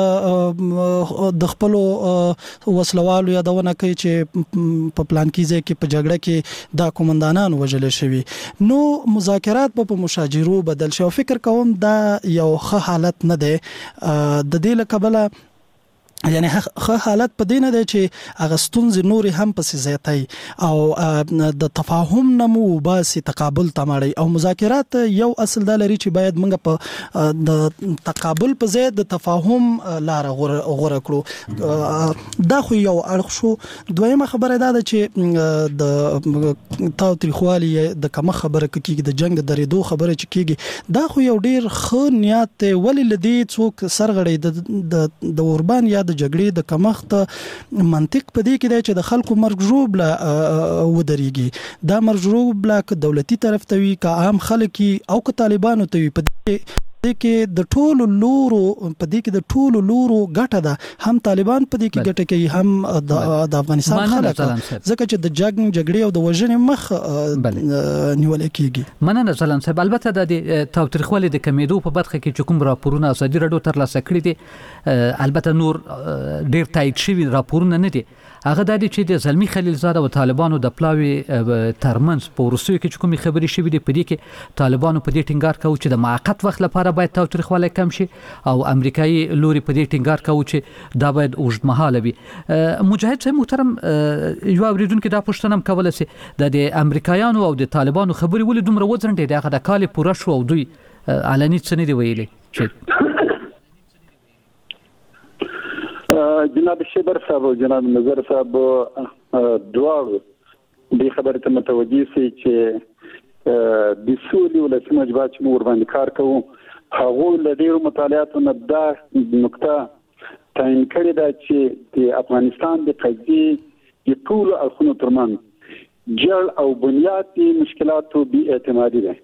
د خپل وسلوالو یادونه کوي چې په پلان کې ځکه په جګړه کې دا قومندانان وژل شوي. نو مذاکرات په مشاجرو بدل شي. فکر کوم دا یو ښه حالت نه دی. د دې لکبله یعنی ښه حالت په دې نه دی چې هغه ستونزې نورې هم پسې زیاتوي او د تفاهم نه مو وباسي، تقابل ته مړی. او مذاکرات یو اصل دا لري چې باید موږ په د تقابل په ځای د تفاهم لاره غوره کړو. دا خو یو اړخ شو. دویمه خبره دا ده چې د تاوتریخوالي د کمه خبره کېږي، د جنگ د درېدو خبره چې کېږي، دا خو یو ډیر ښه نیت ولې لدی څوک سرغړی د اوربان یا د د جګړې د کمښت منطق په دې کې دی چې د خلکو مرګ ژوبله ودرېږي. دا مرګ ژوبله که دولتي طرف ته وي که عام خلک او که طالبانو ته وي په دې کې د ټولو لورو ګټه ده. هم طالبان په دې کې ګټه کوي هم د افغانستان خلک، ځکه چې د جګړې او د وژنې مخ نیول کېږي. مننه ځلان صاحب. البته د تاوتریخوالي د کمیدو په برخه کې چې کوم راپورونه ازادي راډیو ترلاسه کړي دي، البته نور ډیر تایید شوي راپورونه نه دي. هغه د دې چې د زلمی خلیلزاد او طالبانو د پلاوی ترمنځ په وروستیو کې کومې خبرې شوې دي، په دې کې طالبانو په دې ټینګار کاوه چې د موقت وخت لپاره باید تاوتریخوالی کم شي او امریکایي لوري په دې ټینګار کاوه چې دا باید اوږدمهاله وي. مجاهد صاحب محترم، یو اوریدونکو دا پوښتنه هم کوله چې د امریکایانو او د طالبانو خبرې ولې دومره وځنډېدې؟ هغه د کال پوره شو او دوی علني څه نه دی ویلي. جناب شیبر صاحب او جناب نظر صاحب دواړو دې خبرې ته متوجي سي چې د سولې ولسي مجبور چې موږ باندې کار کوو، هغه له ډېرو مطالعاتو نه دا نقطه تعین کړې ده چې د افغانستان د قضیې د ټولو اړخونو ترمنځ جړ او بنیادي مشکلاتو بې اعتمادي ده.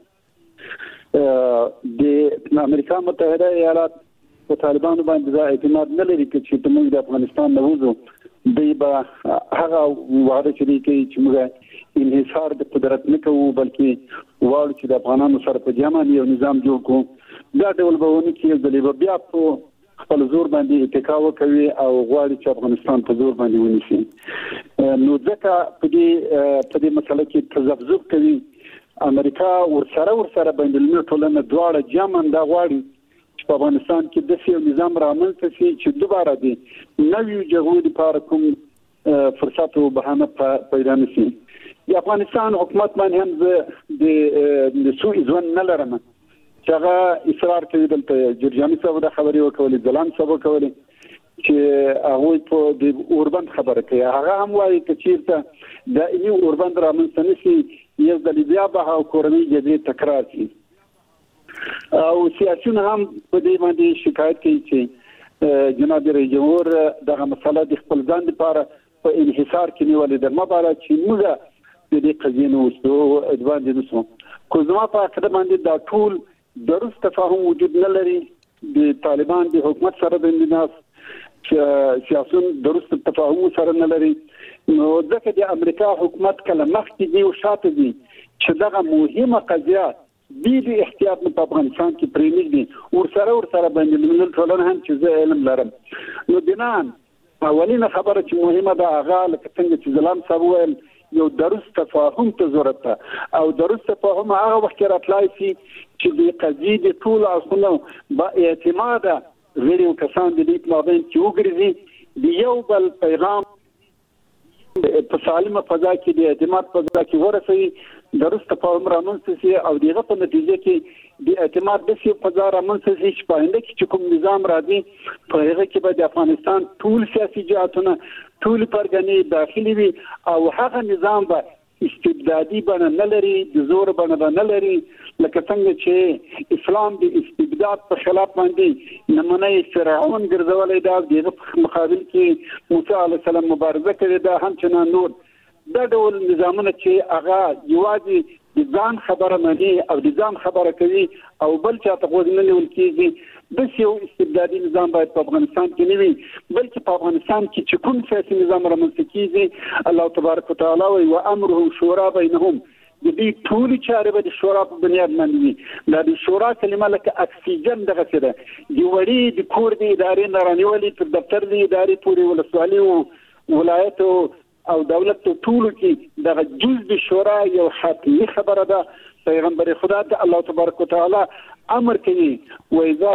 د امریکا متحده ایالات په طالبانو باندې دا اعتماد نه لري چې موږ د افغانستان نه وځو. دوی به هغه وعده کوي چې موږ انحصار د قدرت نه کوو، بلکې واړو چې د افغانانو سره په جمع یو نظام جوړ کړو. دا ډول به ونه کې ځلې بیا په خپل زور باندې اتکا وکوي او غواړي چې افغانستان په زور باندې ونیسي. نو ځکه په دې مسله کې تذبذب کوي. امریکا ورسره بینالمللي ټولنه دواړه جمع دا غواړي په افغانستان کې د یو نظام رامنځته شي چې دوباره د نویو جګړو لپاره کوم فرصت او بهانه پیدا نشي. د افغانستان حکومت باندې هم د سوء ظن نه لرم چې هغه اصرار کوي. دلته جرجاني صاحب د خبرې وکولې، ځلان صاحب وکولې چې هغه په د اوربند خبره کوي. هغه هم وایي چې چیرته د یو اوربند رامنځته نشي یو د بیا به کورنۍ جګړې تکرار شي. او سیاسيون هم په دې باندې شکایت کوي چې جناب رئیس جمهور دغه مسله د خپل ځان لپاره په انحصار کې نیولې ده. مبارک چې موږ د دې قضیې نو وسو ادوان دي نو کو زما په اړه باندې دا ټول درست تفاهم وجود نه لري. د طالبان د حکومت سره د ناس سیاسيون درست تفاهم سره نه لري. نو ځکه د امریکا حکومت کله مخکې دی او شاته دی چې دغه مهمه قضیه د احتیاط په افغانستان کې پرېنګ دي ورسره بینالمللي ټولنه هم چې زه علم لرم. نو دینان اولینه خبره چې مهمه ده هغه لکه څنګه چې ځلام صاحب ویل یو درست تفاهم ته ضرورت ده او درست تفاهم هغه وخت راتلای شي چې د قضیې د ټول اصولو با اعتماد غیر کسان د دې مابین چې وګرځي د یو بل پیغام په سالمه فضا کې د اعتماد فضا کې ورسوي، درست تفاهم رامنځته شي او دغه په نتیجه کې د اعتماد د سی فضا رامنځته شي چې په انده کې کوم نظام راځي په هغه کې به د افغانستان ټول سیاسي جهاتونه ټول پرګنې داخلي وي او هغه نظام به استبدادي بڼه نه لري، د زور بڼه نه لري. لکه څنګه چې اسلام د استبداد په خلاف باندې نمونه فرعون ګرځولې ده، د مقابل کې موسی علیه السلام مبارزه کړې ده. همچنان نور دا ډول نظامونه چې هغه یوازې د ځان خبره مانی او د ځان خبره کوي او بل چاته غوږ نه نیول کېږي. د یو استبدادي نظام باید په افغانستان کې نه وي، بلکې په افغانستان کې چې کوم سیاسي نظام رامنځته کېږي الله تبارک وتعالى وایي وامرهم شورا بینهم، د دې ټول چارې به د شورا په بنیاد باندې وي. دا د شورا کلمه لکه اکسیجن دغه څه ده، د وړي د کور د ادارې نه رانیولې تر دفتر د ادارې پورې ولسوالي او ولایت او دولت ټولو کې دغه جز د شورا یو حتمي خبره ده. پیغمبر خدا ته الله تبارک وتعالى امر کوي وایذا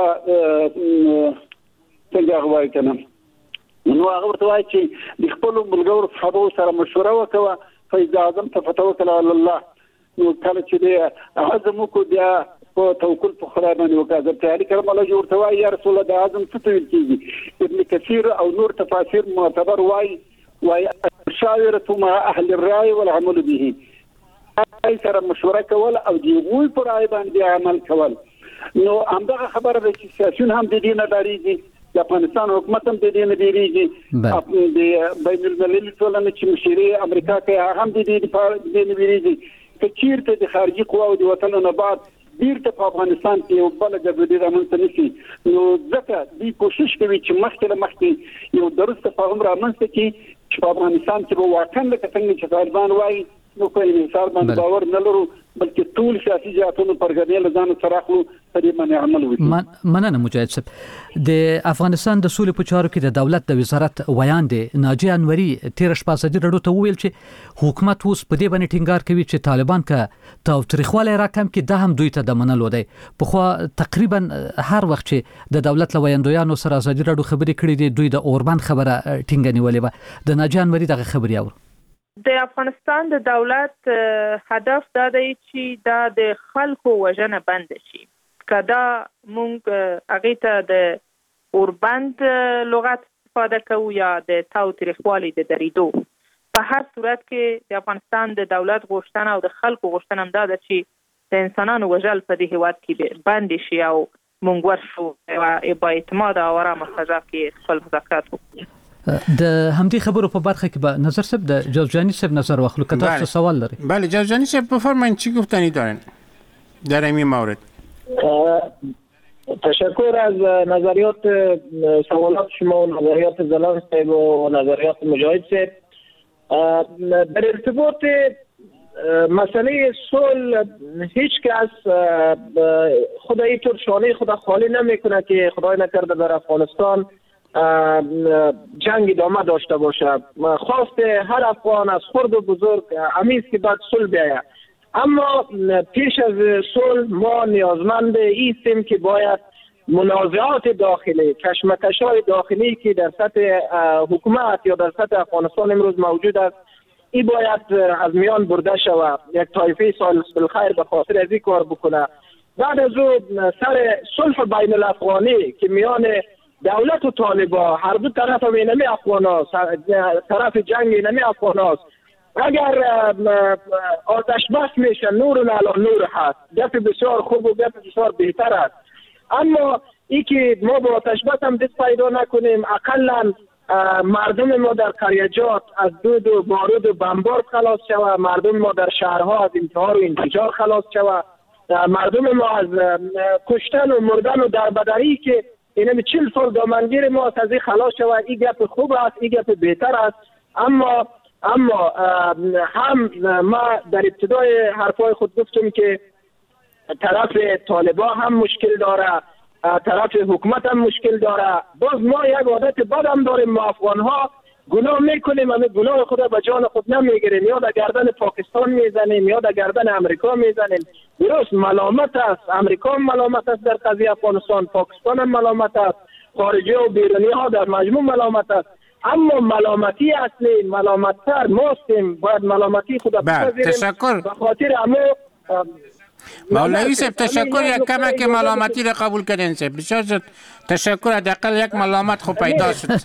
څنګه غواړي کنه نو هغه ورته وایي چې د خپل ملګرو صحابه سره مشوره وکړه فإذا عزمت فتوکل علی الله. نو کله چې د عزم کو بیا په توکل په خدای باندې وکړه. حضرت علی کرم الله ورته وایي یا رسول الله د عزم څه ته کیږي؟ ابن کثیر او نور تفاسیر معتبر وایي شاورة مع اهل الرأي والعمل به، ای سره مشوره کول او دی غوی پر ای باندې عمل کول. نو همدغه خبره ده چې سیاسيون هم د دې نه ډاریږي د افغانستان حکومت هم د دې نه بیریږي د بین المللي ټولنې چې مشري امریکا کې هم د دې نه بیریږي چې چیرته د خارجي قواو د وطن نه بعد بیرته په افغانستان کې یو بل ګډوډي رامنځته نشي نو ځکه دوی کوشش کوي چې مخکې یو درسته فهم رامنځته کړي چې په افغانستان کې به واقعا لکه څنګه چې طالبان وایي نو په انحصار باندې باور نه لرو بلکې ټول سیاسي جهاتونو پرګنې له ځان سره اخلو په دې باندې عمل وکړو. مننه مجاهد صاحب. د افغانستان د سولې په چارو کې د دولت د وزارت ویان دی ناجی انوري 13 شپه ازادي رادیو ته وویل چې حکومت اوس په دې باندې ټینګار کوي چې طالبان که تاوتریخواله راکم کې د هم دوی ته د منلو دی. په خو تقریبا هر وخت چې د دولت لویندویانو سره ازادي رادیو خبرې کړې دي دوی د اوربند خبره ټینګ نیولې و. د ناجی انوري دغه خبري اور د افغانستان د دولت هدف دا دی چې دا د خلکو وژنه بند شي. کدا مونږ هغه ته د اوربند لغت استفاده کوو یا د تاوتریخوالي د دریدو په هر صورت کې د افغانستان د دولت غوښتنه او د خلکو غوښتنه هم دا ده چې د انسانانو وژل په دې هیواد کې بند شي او مونږ ورشو با اعتماد او آرام فضا کې خپل مذاکرات وکړو. د همدې خبرو په برخه کې به نظر صاحب د جوزجانی صاحب نظر واخلو که تاسو سوال لري. بله جوزجانی صاحب بفرمایید چی گفتنی دارن در این مورد؟ تشکر از نظریات سوالات شما و نظریات زلان صاحب و نظریات مجاهد صاحب. در ارتباط مسئله صلح هیچ کس خود اینطور شانه خود خالی نمیکنه که خدای نکرده در افغانستان جنگ ادامه داشته باشه. خواست هر افغان از خرد و بزرگ امیز که بعد صلح بیاید، اما پیش از صلح ما نیازمند ایستیم که باید منازعات داخلی، کشمکش‌های داخلی که در سطح حکومت یا در سطح افغانستان امروز موجود است این باید از میان برده شود. یک طایفه صالح بالخیر به خاطر از این کار بکنه. بعد از او سر صلح بین الافغانی که میان دولت و طالبان هر دو طرف هم اینمی افغان هاست، طرف جنگ اینمی افغان هاست، اگر آتش بس میشه نور علی نور هست، گپ بسیار خوب و گپ بسیار بهتر است. اما ای که ما با آتش بس هم دست پیدا نکنیم، اقلا مردم ما در قریجات از دود و بارود و بمبارد خلاص شود، مردم ما در شهرها از انتحار و انفجار خلاص شود، مردم ما از کشتن و مردن و دربدری که اینم 40 سال دامنگیر ما از این خلاص شود. این گپ خوب است، این گپ بهتر است. اما هم ما در ابتدای حرفای خود گفتم که طرف طالبان هم مشکل داره، طرف حکومت هم مشکل داره. باز ما یک عادت بد هم داریم، ما افغان ها گناه میکنیم، اما گناه خود به جان خود نمیگیریم، یا در گردن پاکستان میزنیم یا در گردن امریکا میزنیم. درست ملامت است، امریکا هم ملامت است در قضیه افغانستان، پاکستان هم ملامت است، خارجی و بیرونی ها در مجموع ملامت است. اما ملامتی اصلی ملامت‌تر ماستیم، باید ملامتی خود بپذیریم. تشکر. به خاطر امو مولوی صاحب تشکر، یک کمک ملامتی را قبول کردین صاحب. بسیار تشکر، حداقل یک ملامت خوب پیدا شد.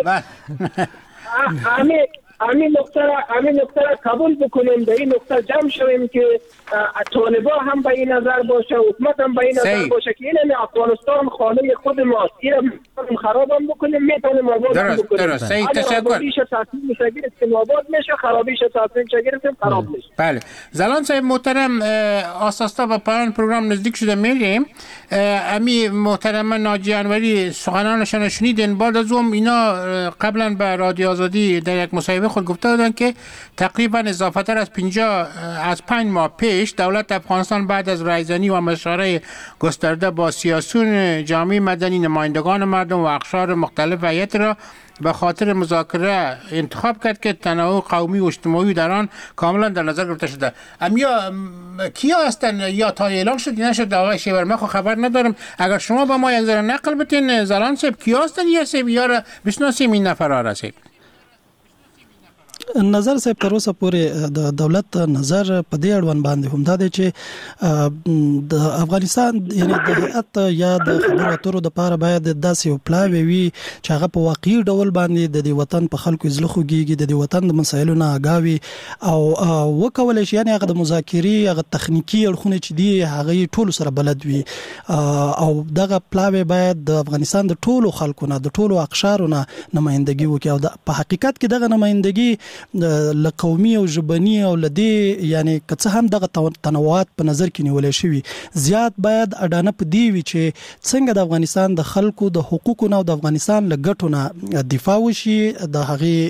همین نقطه را قبول بکنیم، در این نقطه جمع شویم که طالبان هم به این نظر باشه، حکومت هم به این نظر باشه که این افغانستان خانه خود ماست، این خراب هم بکنیم، میتونیم آباد هم بکنیم. درست، صحیح، تشکر. آبادیش تصمیم میشه گرفتیم آباد میشه، خرابیش تصمیم میشه گرفتیم خراب میشه. بله. زلان صاحب محترم، آساستا به پایان پروگرام نزدیک شده میریم. امی محترم ناجی انوری سخنانشان شنیدین. بعد از اون اینا قبلا به رادیو آزادی در یک مصاحبه خود گفته بودن که تقریبا اضافه تر از 5 ماه پیش دولت افغانستان بعد از رایزنی و مشاوره گسترده با سیاسیون جامعه مدنی، نمایندگان مردم و اقشار مختلف هیئت را به خاطر مذاکره انتخاب کرد که تنوع قومی و اجتماعی در آن کاملا در نظر گرفته شده. کیا هستن یا تا اعلام شد نشد آقای شیبر؟ من خبر ندارم. اگر شما با ما یک ذره نقل بتین زلان صاحب کیا هستن یا صاحب یا بشناسیم این نفرها را صاحب؟ نظر صاحب تر اوسه پورې د دولت نظر په دې اړوند باندې هم دا دی چې د افغانستان یعنی د هیئت یا د خبرو اترو د لپاره باید داسې یو پلاوی وي چې هغه په واقعي ډول باندې د دې وطن په خلکو زړه خوږيږي، د دې وطن د مسایلو نه آگاوي او وکول شي، یعنی هغه د مذاکرې هغه تخنیکی اړخونه چې دی هغه ټول سره بلد وي او دغه پلاوی باید د افغانستان د ټولو خلکو نه د ټولو اقشارو نه نمائندګي وکړي او په حقیقت کې دغه نمائندګي لقومي او ژبني او لدی یعنی که هم دغه تنوعات په نظر کې نیول شوی زیات باید اډانه په دی وی چې څنګه د افغانستان د خلکو د حقوقو او د افغانستان لګټو نه دفاع وشي، د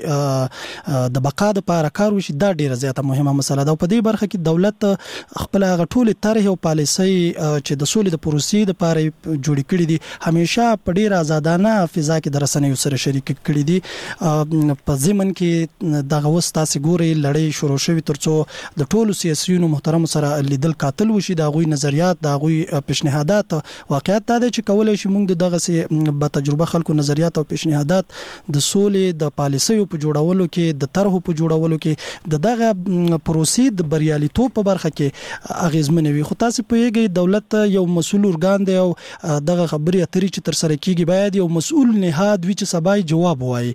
هغه د بقا لپاره کار وشي. دا ډیره زیاته مهمه مسله ده. په دې برخه کې دولت خپل غ ټول طرح او پالیسي چې د سولې د پروسې لپاره جوړ کړي دي همیشه په ډیره آزادانه فضا کې درسنې سره شریک کړي دي. په ضمن کې دغه وستاسې ګوري لړۍ شروع شوی ترڅو د ټولو سیاسيونو محترم سره لیدل قاتل وشي، د غوي نظریات د غوي پیشنهادات واقعیت دا چې کولای شي موږ دغه سي په تجربه خلکو نظریات او پیشنهادات د سولې د پالیسیو په جوړولو کې د طرحو په جوړولو کې دغه پروسې د بریالیتوب په برخه کې اغیزمن وي. خو تاسو په یوه دولت یو مسؤل ارګان دی او دغه خبري اترې چې تر سره کیږي باید یو مسؤل نهاد وي چې سبای جواب وایي.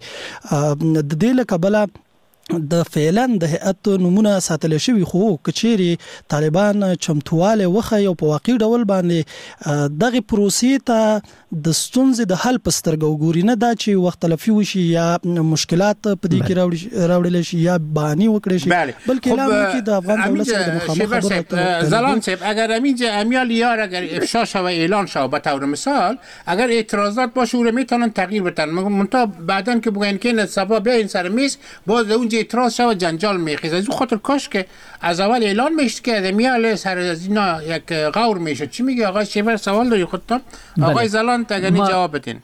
د دې لکبله د فعلا د هیئت نمونه ساتل شوی، خو کچيري طالبان چمتواله وخه یو په واقعي ډول باندې دغه پروسې ته د ستونزې د حل پسترګو ګوري، نه دا چې وخت لفي وشي یا مشکلات په دې کې راوړل شي یا بانی وکړي شي، بلکې لا چې د افغان دولت سره د مخامخ زلان صاحب اگر همینجا امیال یار اگر افشا شوه اعلان شوه به طور مثال اگر اعتراضات باشه او میتونن تغییر بدن، منتها بعدن که بگن که صبا بیاین سر میز باز اون اعتراض شو جنجال میخیزه. از خاطر کاش که از اول اعلان میشد که ادمیال سر از اینا یک غور میشد. چی میگه آقای شیبر؟ سوال داری خودتان؟ آقای زلان تگنی جواب بدین.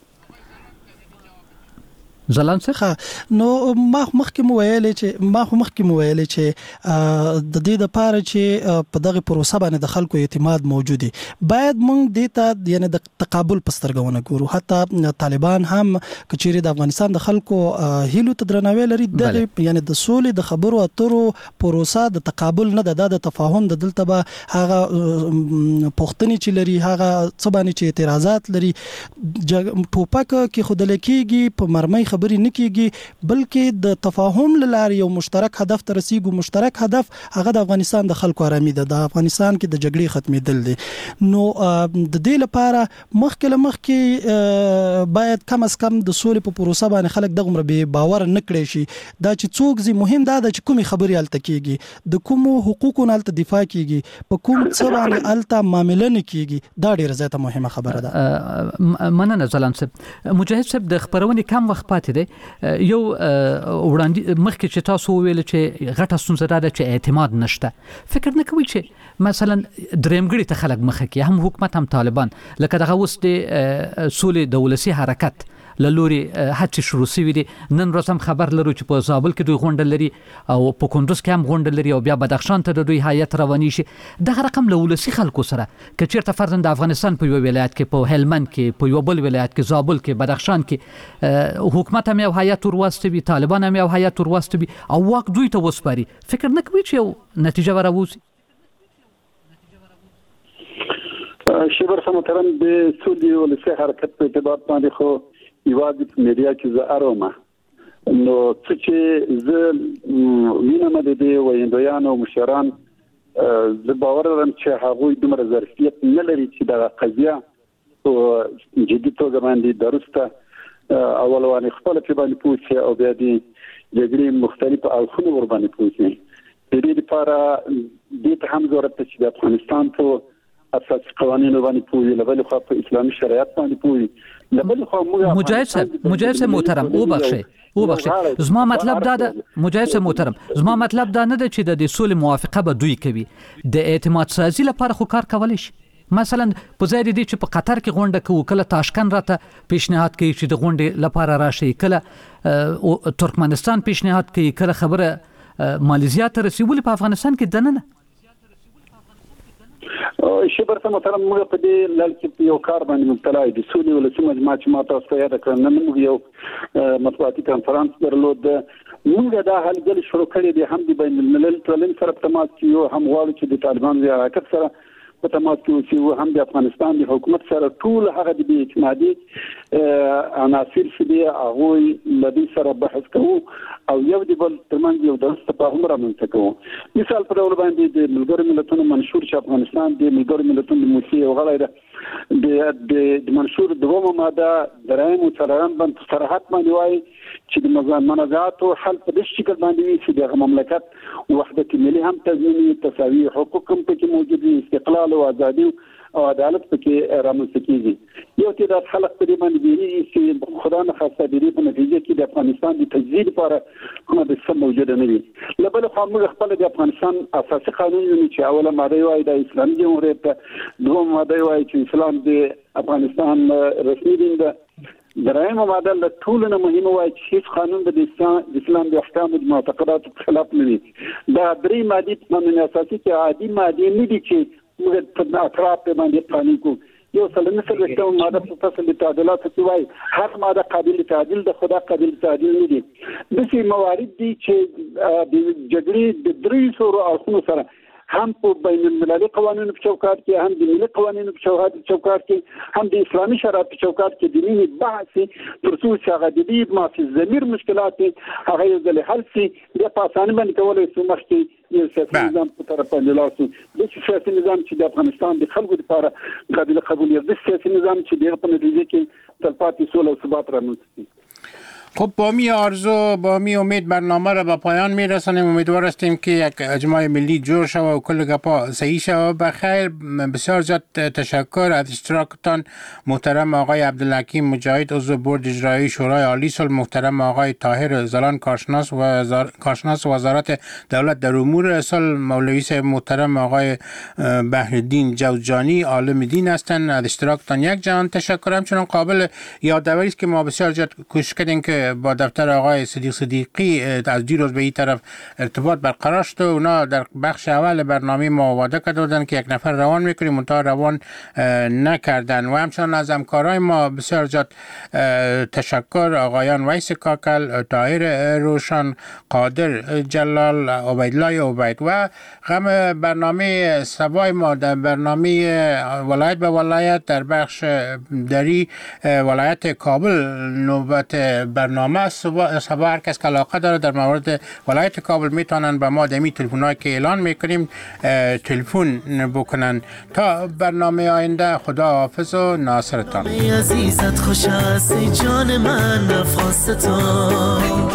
زلان څخه نو ما مخکې ویل چې د دې لپاره چې په دغه پروسه باندې د خلکو اعتماد موجودي باید موږ د ته یعنی د تقابل پسترګونه ګورو. حتی طالبان هم کچيري د افغانستان د خلکو هیلو ته درناوی لري، د یعنی د سولې د خبرو اترو پروسه د تقابل نه د تفاهم د دلته به هغه پښتني چې لري هغه څبانه چې اعتراضات لري ټوپک کې خود لکېږي په مرمۍ خبرې نه کیږي، بلکې د تفاهم لاره یو مشترک هدف ته رسیدو. مشترک هدف هغه د افغانستان د خلکو آرامي ده، د افغانستان کې د جګړې ختمېدل دي. نو د دې لپاره مخکې باید کم از کم د سولې په پروسه باندې خلک دغه به باور نه کړي شي. دا چې څوک زی مهم ده چې کومي خبرې الته کیږي، د کوم حقوقو نه الته دفاع کیږي، په کوم څه باندې الته معاملې نه کیږي. دا ډیره زیاته مهمه خبره ده. مننه زلان صاحب. مجاهد صاحب د خبرونې کم وخت پاتې دی. یو وړاندې مخکې چې تاسو ویل چې غټه ستونزه ده چې اعتماد نشته، فکر نه کوي چې مثلا درېمګړي ته خلک مخه کې هم حکومت هم طالبان لکه دغه اوس د سولې د ولسی حرکت لوري هڅې شروع شوې دي. نن ورځ هم خبر لرو چې په زابل کې دوی غونډه لري او په کندوز کې هم غونډه لري او بیا بدخشان ته د دوی هیئت رواني شي. دغه رقم له ولسی خلکو سره که چیرته فرضاً د افغانستان په یو ولایت کې په هلمند کې په یو بل ولایت کې زابل کې بدخشان کې حکومت هم یو هیئت ورواستوي، طالبان هم یو هیئت ورواستوي او واک دوی ته وسپاري، فکر نه کوي چې یو نتیجه وراوځي؟ شیبر محترم د سولې ولسی حرکت په اعتبار باندې خو یوازې په میډیا کې زه ارومه نو څه چې زه وینم د دې ویندویانو مشران زه باور لرم چې هغوی دومره ظرفیت نه لري چې دا قضیه په جدي توګه باندې درسته اولوانه خپل په باندې پوښتنه او بیا دې جګړې مختلف اړخونه ور باندې پوښتنه د دې لپاره د هم ضرورت چې د افغانستان په اساس قوانینو باندې پوي لبل خو په اسلامي شریعت باندې پوي لبل خو مجاهد صاحب محترم او بخښه زما مطلب دا ده مجاهد صاحب محترم زما مطلب دا نه ده چې د سولې موافقه به دوی کوي، د اعتماد سازي لپاره خو کار کولای شي. مثلا په ځای دې چې په قطر کې غونډه کوي کله تاشکند راته پیشنهاد کوي چې د غونډې لپاره راشي، کله ترکمنستان پیشنهاد کوي، کله خبره مالیزیا ته رسیدلی په افغانستان کې دننه شبر ته محترم موږ په دې لړ کې یو کار باندې مبتلا دي سولې ولسي مجمع چې ما تاسو ته یاد کړم نن موږ یو مطبوعاتي کانفرنس درلود موږ دا هلګل شروع کړی دی هم د بین الملل ټولنې سره په تماس کې یو هم غواړو چې د طالبان د حرکت سره په تماس کې اوسو هم د افغانستان د حکومت سره ټول هغه د اعتمادي عناصر چې دی هغه لدی سره بحث کوو او یو د بل ترمنځ یو درست تفاهم رامنځته کوو مثال په ډول باندې د ملګرو ملتونو منشور چې افغانستان د ملګرو ملتونو موسسې او غړي د منشور دومره ماده درایم او څلورم باندې صراحت باندې وایي چې د منازعات حل په دې شکل باندې وي چې د مملکت وحدت ملي هم تضمیني تساوي حقوق هم پکې موجود دي استقلال او ازادي او عدالت پکې رامنځته کیږي یو تعداد خلک په دې باندې دي چې خدا نه خاصه دي په نتیجه کې د افغانستان د تجزیه لپاره کومه د څه موجوده نه دي لبل خو موږ خپل د افغانستان اساسي قانون چې اوله ماده وايي د اسلامي جمهوریت دوم ماده وايي چې اسلام د افغانستان رسمي دین ده درایم ماده له ټول نه مهمه وايي چې هیڅ قانون د اسلام د احکام او معتقدات خلاف نه دي دا درې ماده قانون اساسي کې عادي ماده نه دي چې موږ په اطراف باندې قانون کو یو سلنه سره ماده په فصل د تعدیلات کې وايي هر ماده قابل تعدیل د خدا قابل تعدیل نه دي د سي موارد دي چې د جګړې د درې سورو اړخونو سره هم په بین المللي قوانینو په چوکاټ کې هم د ملي قوانینو په چوکاټ کې هم د اسلامي شرایطو په چوکاټ کې د دیني بحث ترڅو چې هغه د دې ما فی ضمیر مشکلات هغه یو ځل حل شي د پاسانه باندې کولای شو مخکې یو سیاسي نظام په طرف باندې لاسو د سیاسي نظام چې د افغانستان د خلکو لپاره قابل قبول دی د سیاسي نظام چې د په نتیجه کې تلپاتې صلح او ثبات رامنځته خب با می آرزو با می امید برنامه را به پایان می رسانیم امیدوار هستیم که یک اجماع ملی جور شود و کل گپا صحیح شود بخیر بسیار زیاد تشکر از اشتراکتان محترم آقای عبدالحکیم مجاهد عضو بورد اجرایی شورای عالی صلح محترم آقای طاهر زلان کارشناس وزارت دولت در امور صلح مولوی صاحب محترم آقای بحرالدین جوزجانی عالم دین هستند از اشتراکتان یک جهان تشکرم چون قابل یادآوری است که ما بسیار زیاد کوشش کردیم که با دفتر آقای صدیقی از دیروز به این طرف ارتباط برقرار شد و اونا در بخش اول برنامه ما وعده کرده بودن که یک نفر روان میکنیم منتها روان نکردن و همچنان از همکارای ما بسیار زیاد تشکر آقایان ویس کاکل طاهر روشن قادر جلال عبیدالله عبید و غم برنامه سبای ما در برنامه ولایت به ولایت در بخش دری ولایت کابل نوبت برنامه صبح هر کس که علاقه داره در مورد ولایت کابل میتونن به ما دمی تلفن‌هایی که اعلان میکنیم تلفن بکنن تا برنامه آینده خدا حافظ و ناصرتان عزیزت خوش است جان من نفاستان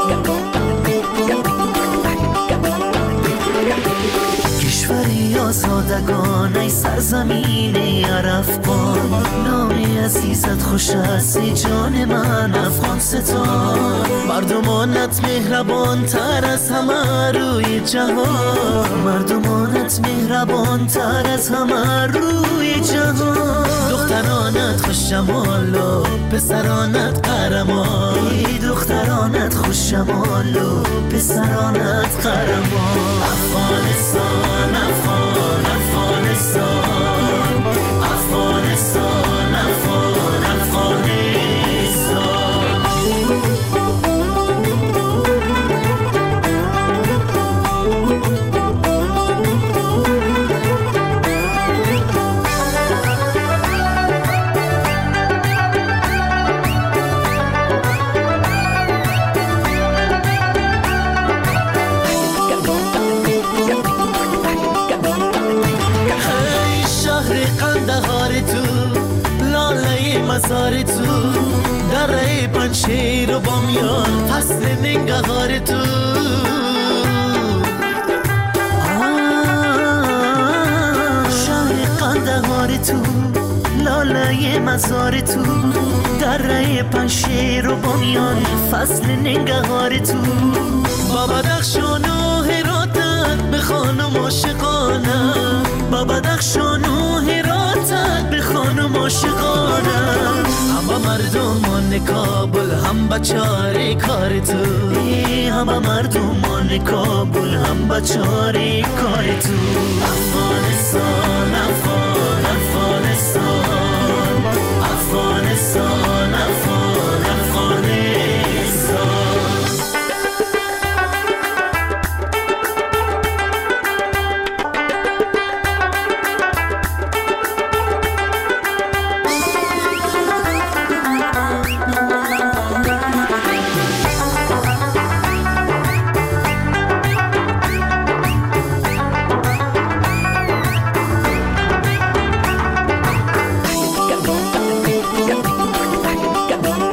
کشوری آزادگان ای سرزمین عرفان نام عزیزت خوش است جان من افغانستان مردمانت مهربان تر از همه روی جهان مردمانت مهربان تر از همه روی جهان دخترانت خوش جمال و پسرانت قهرمان دخترانت خوش جمال و پسرانت قهرمان افغانستان افغانستان افغانستان افغانستان مزار تو دره پنشیر و بامیان فصل ننگهار تو شهر قندهار تو لاله مزار تو دره پنشیر و بامیان فصل ننگهار تو با بدخشان و هراتت به خانم عاشقانم با بدخشان و هراتت به خانم عاشقانم همه مردمان کابل هم بچاره کار تو همه مردمان کابل هم بچاره کار تو افغانستان افغان افغانستان افغانستان افغان افغانستان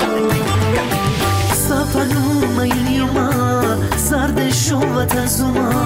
زما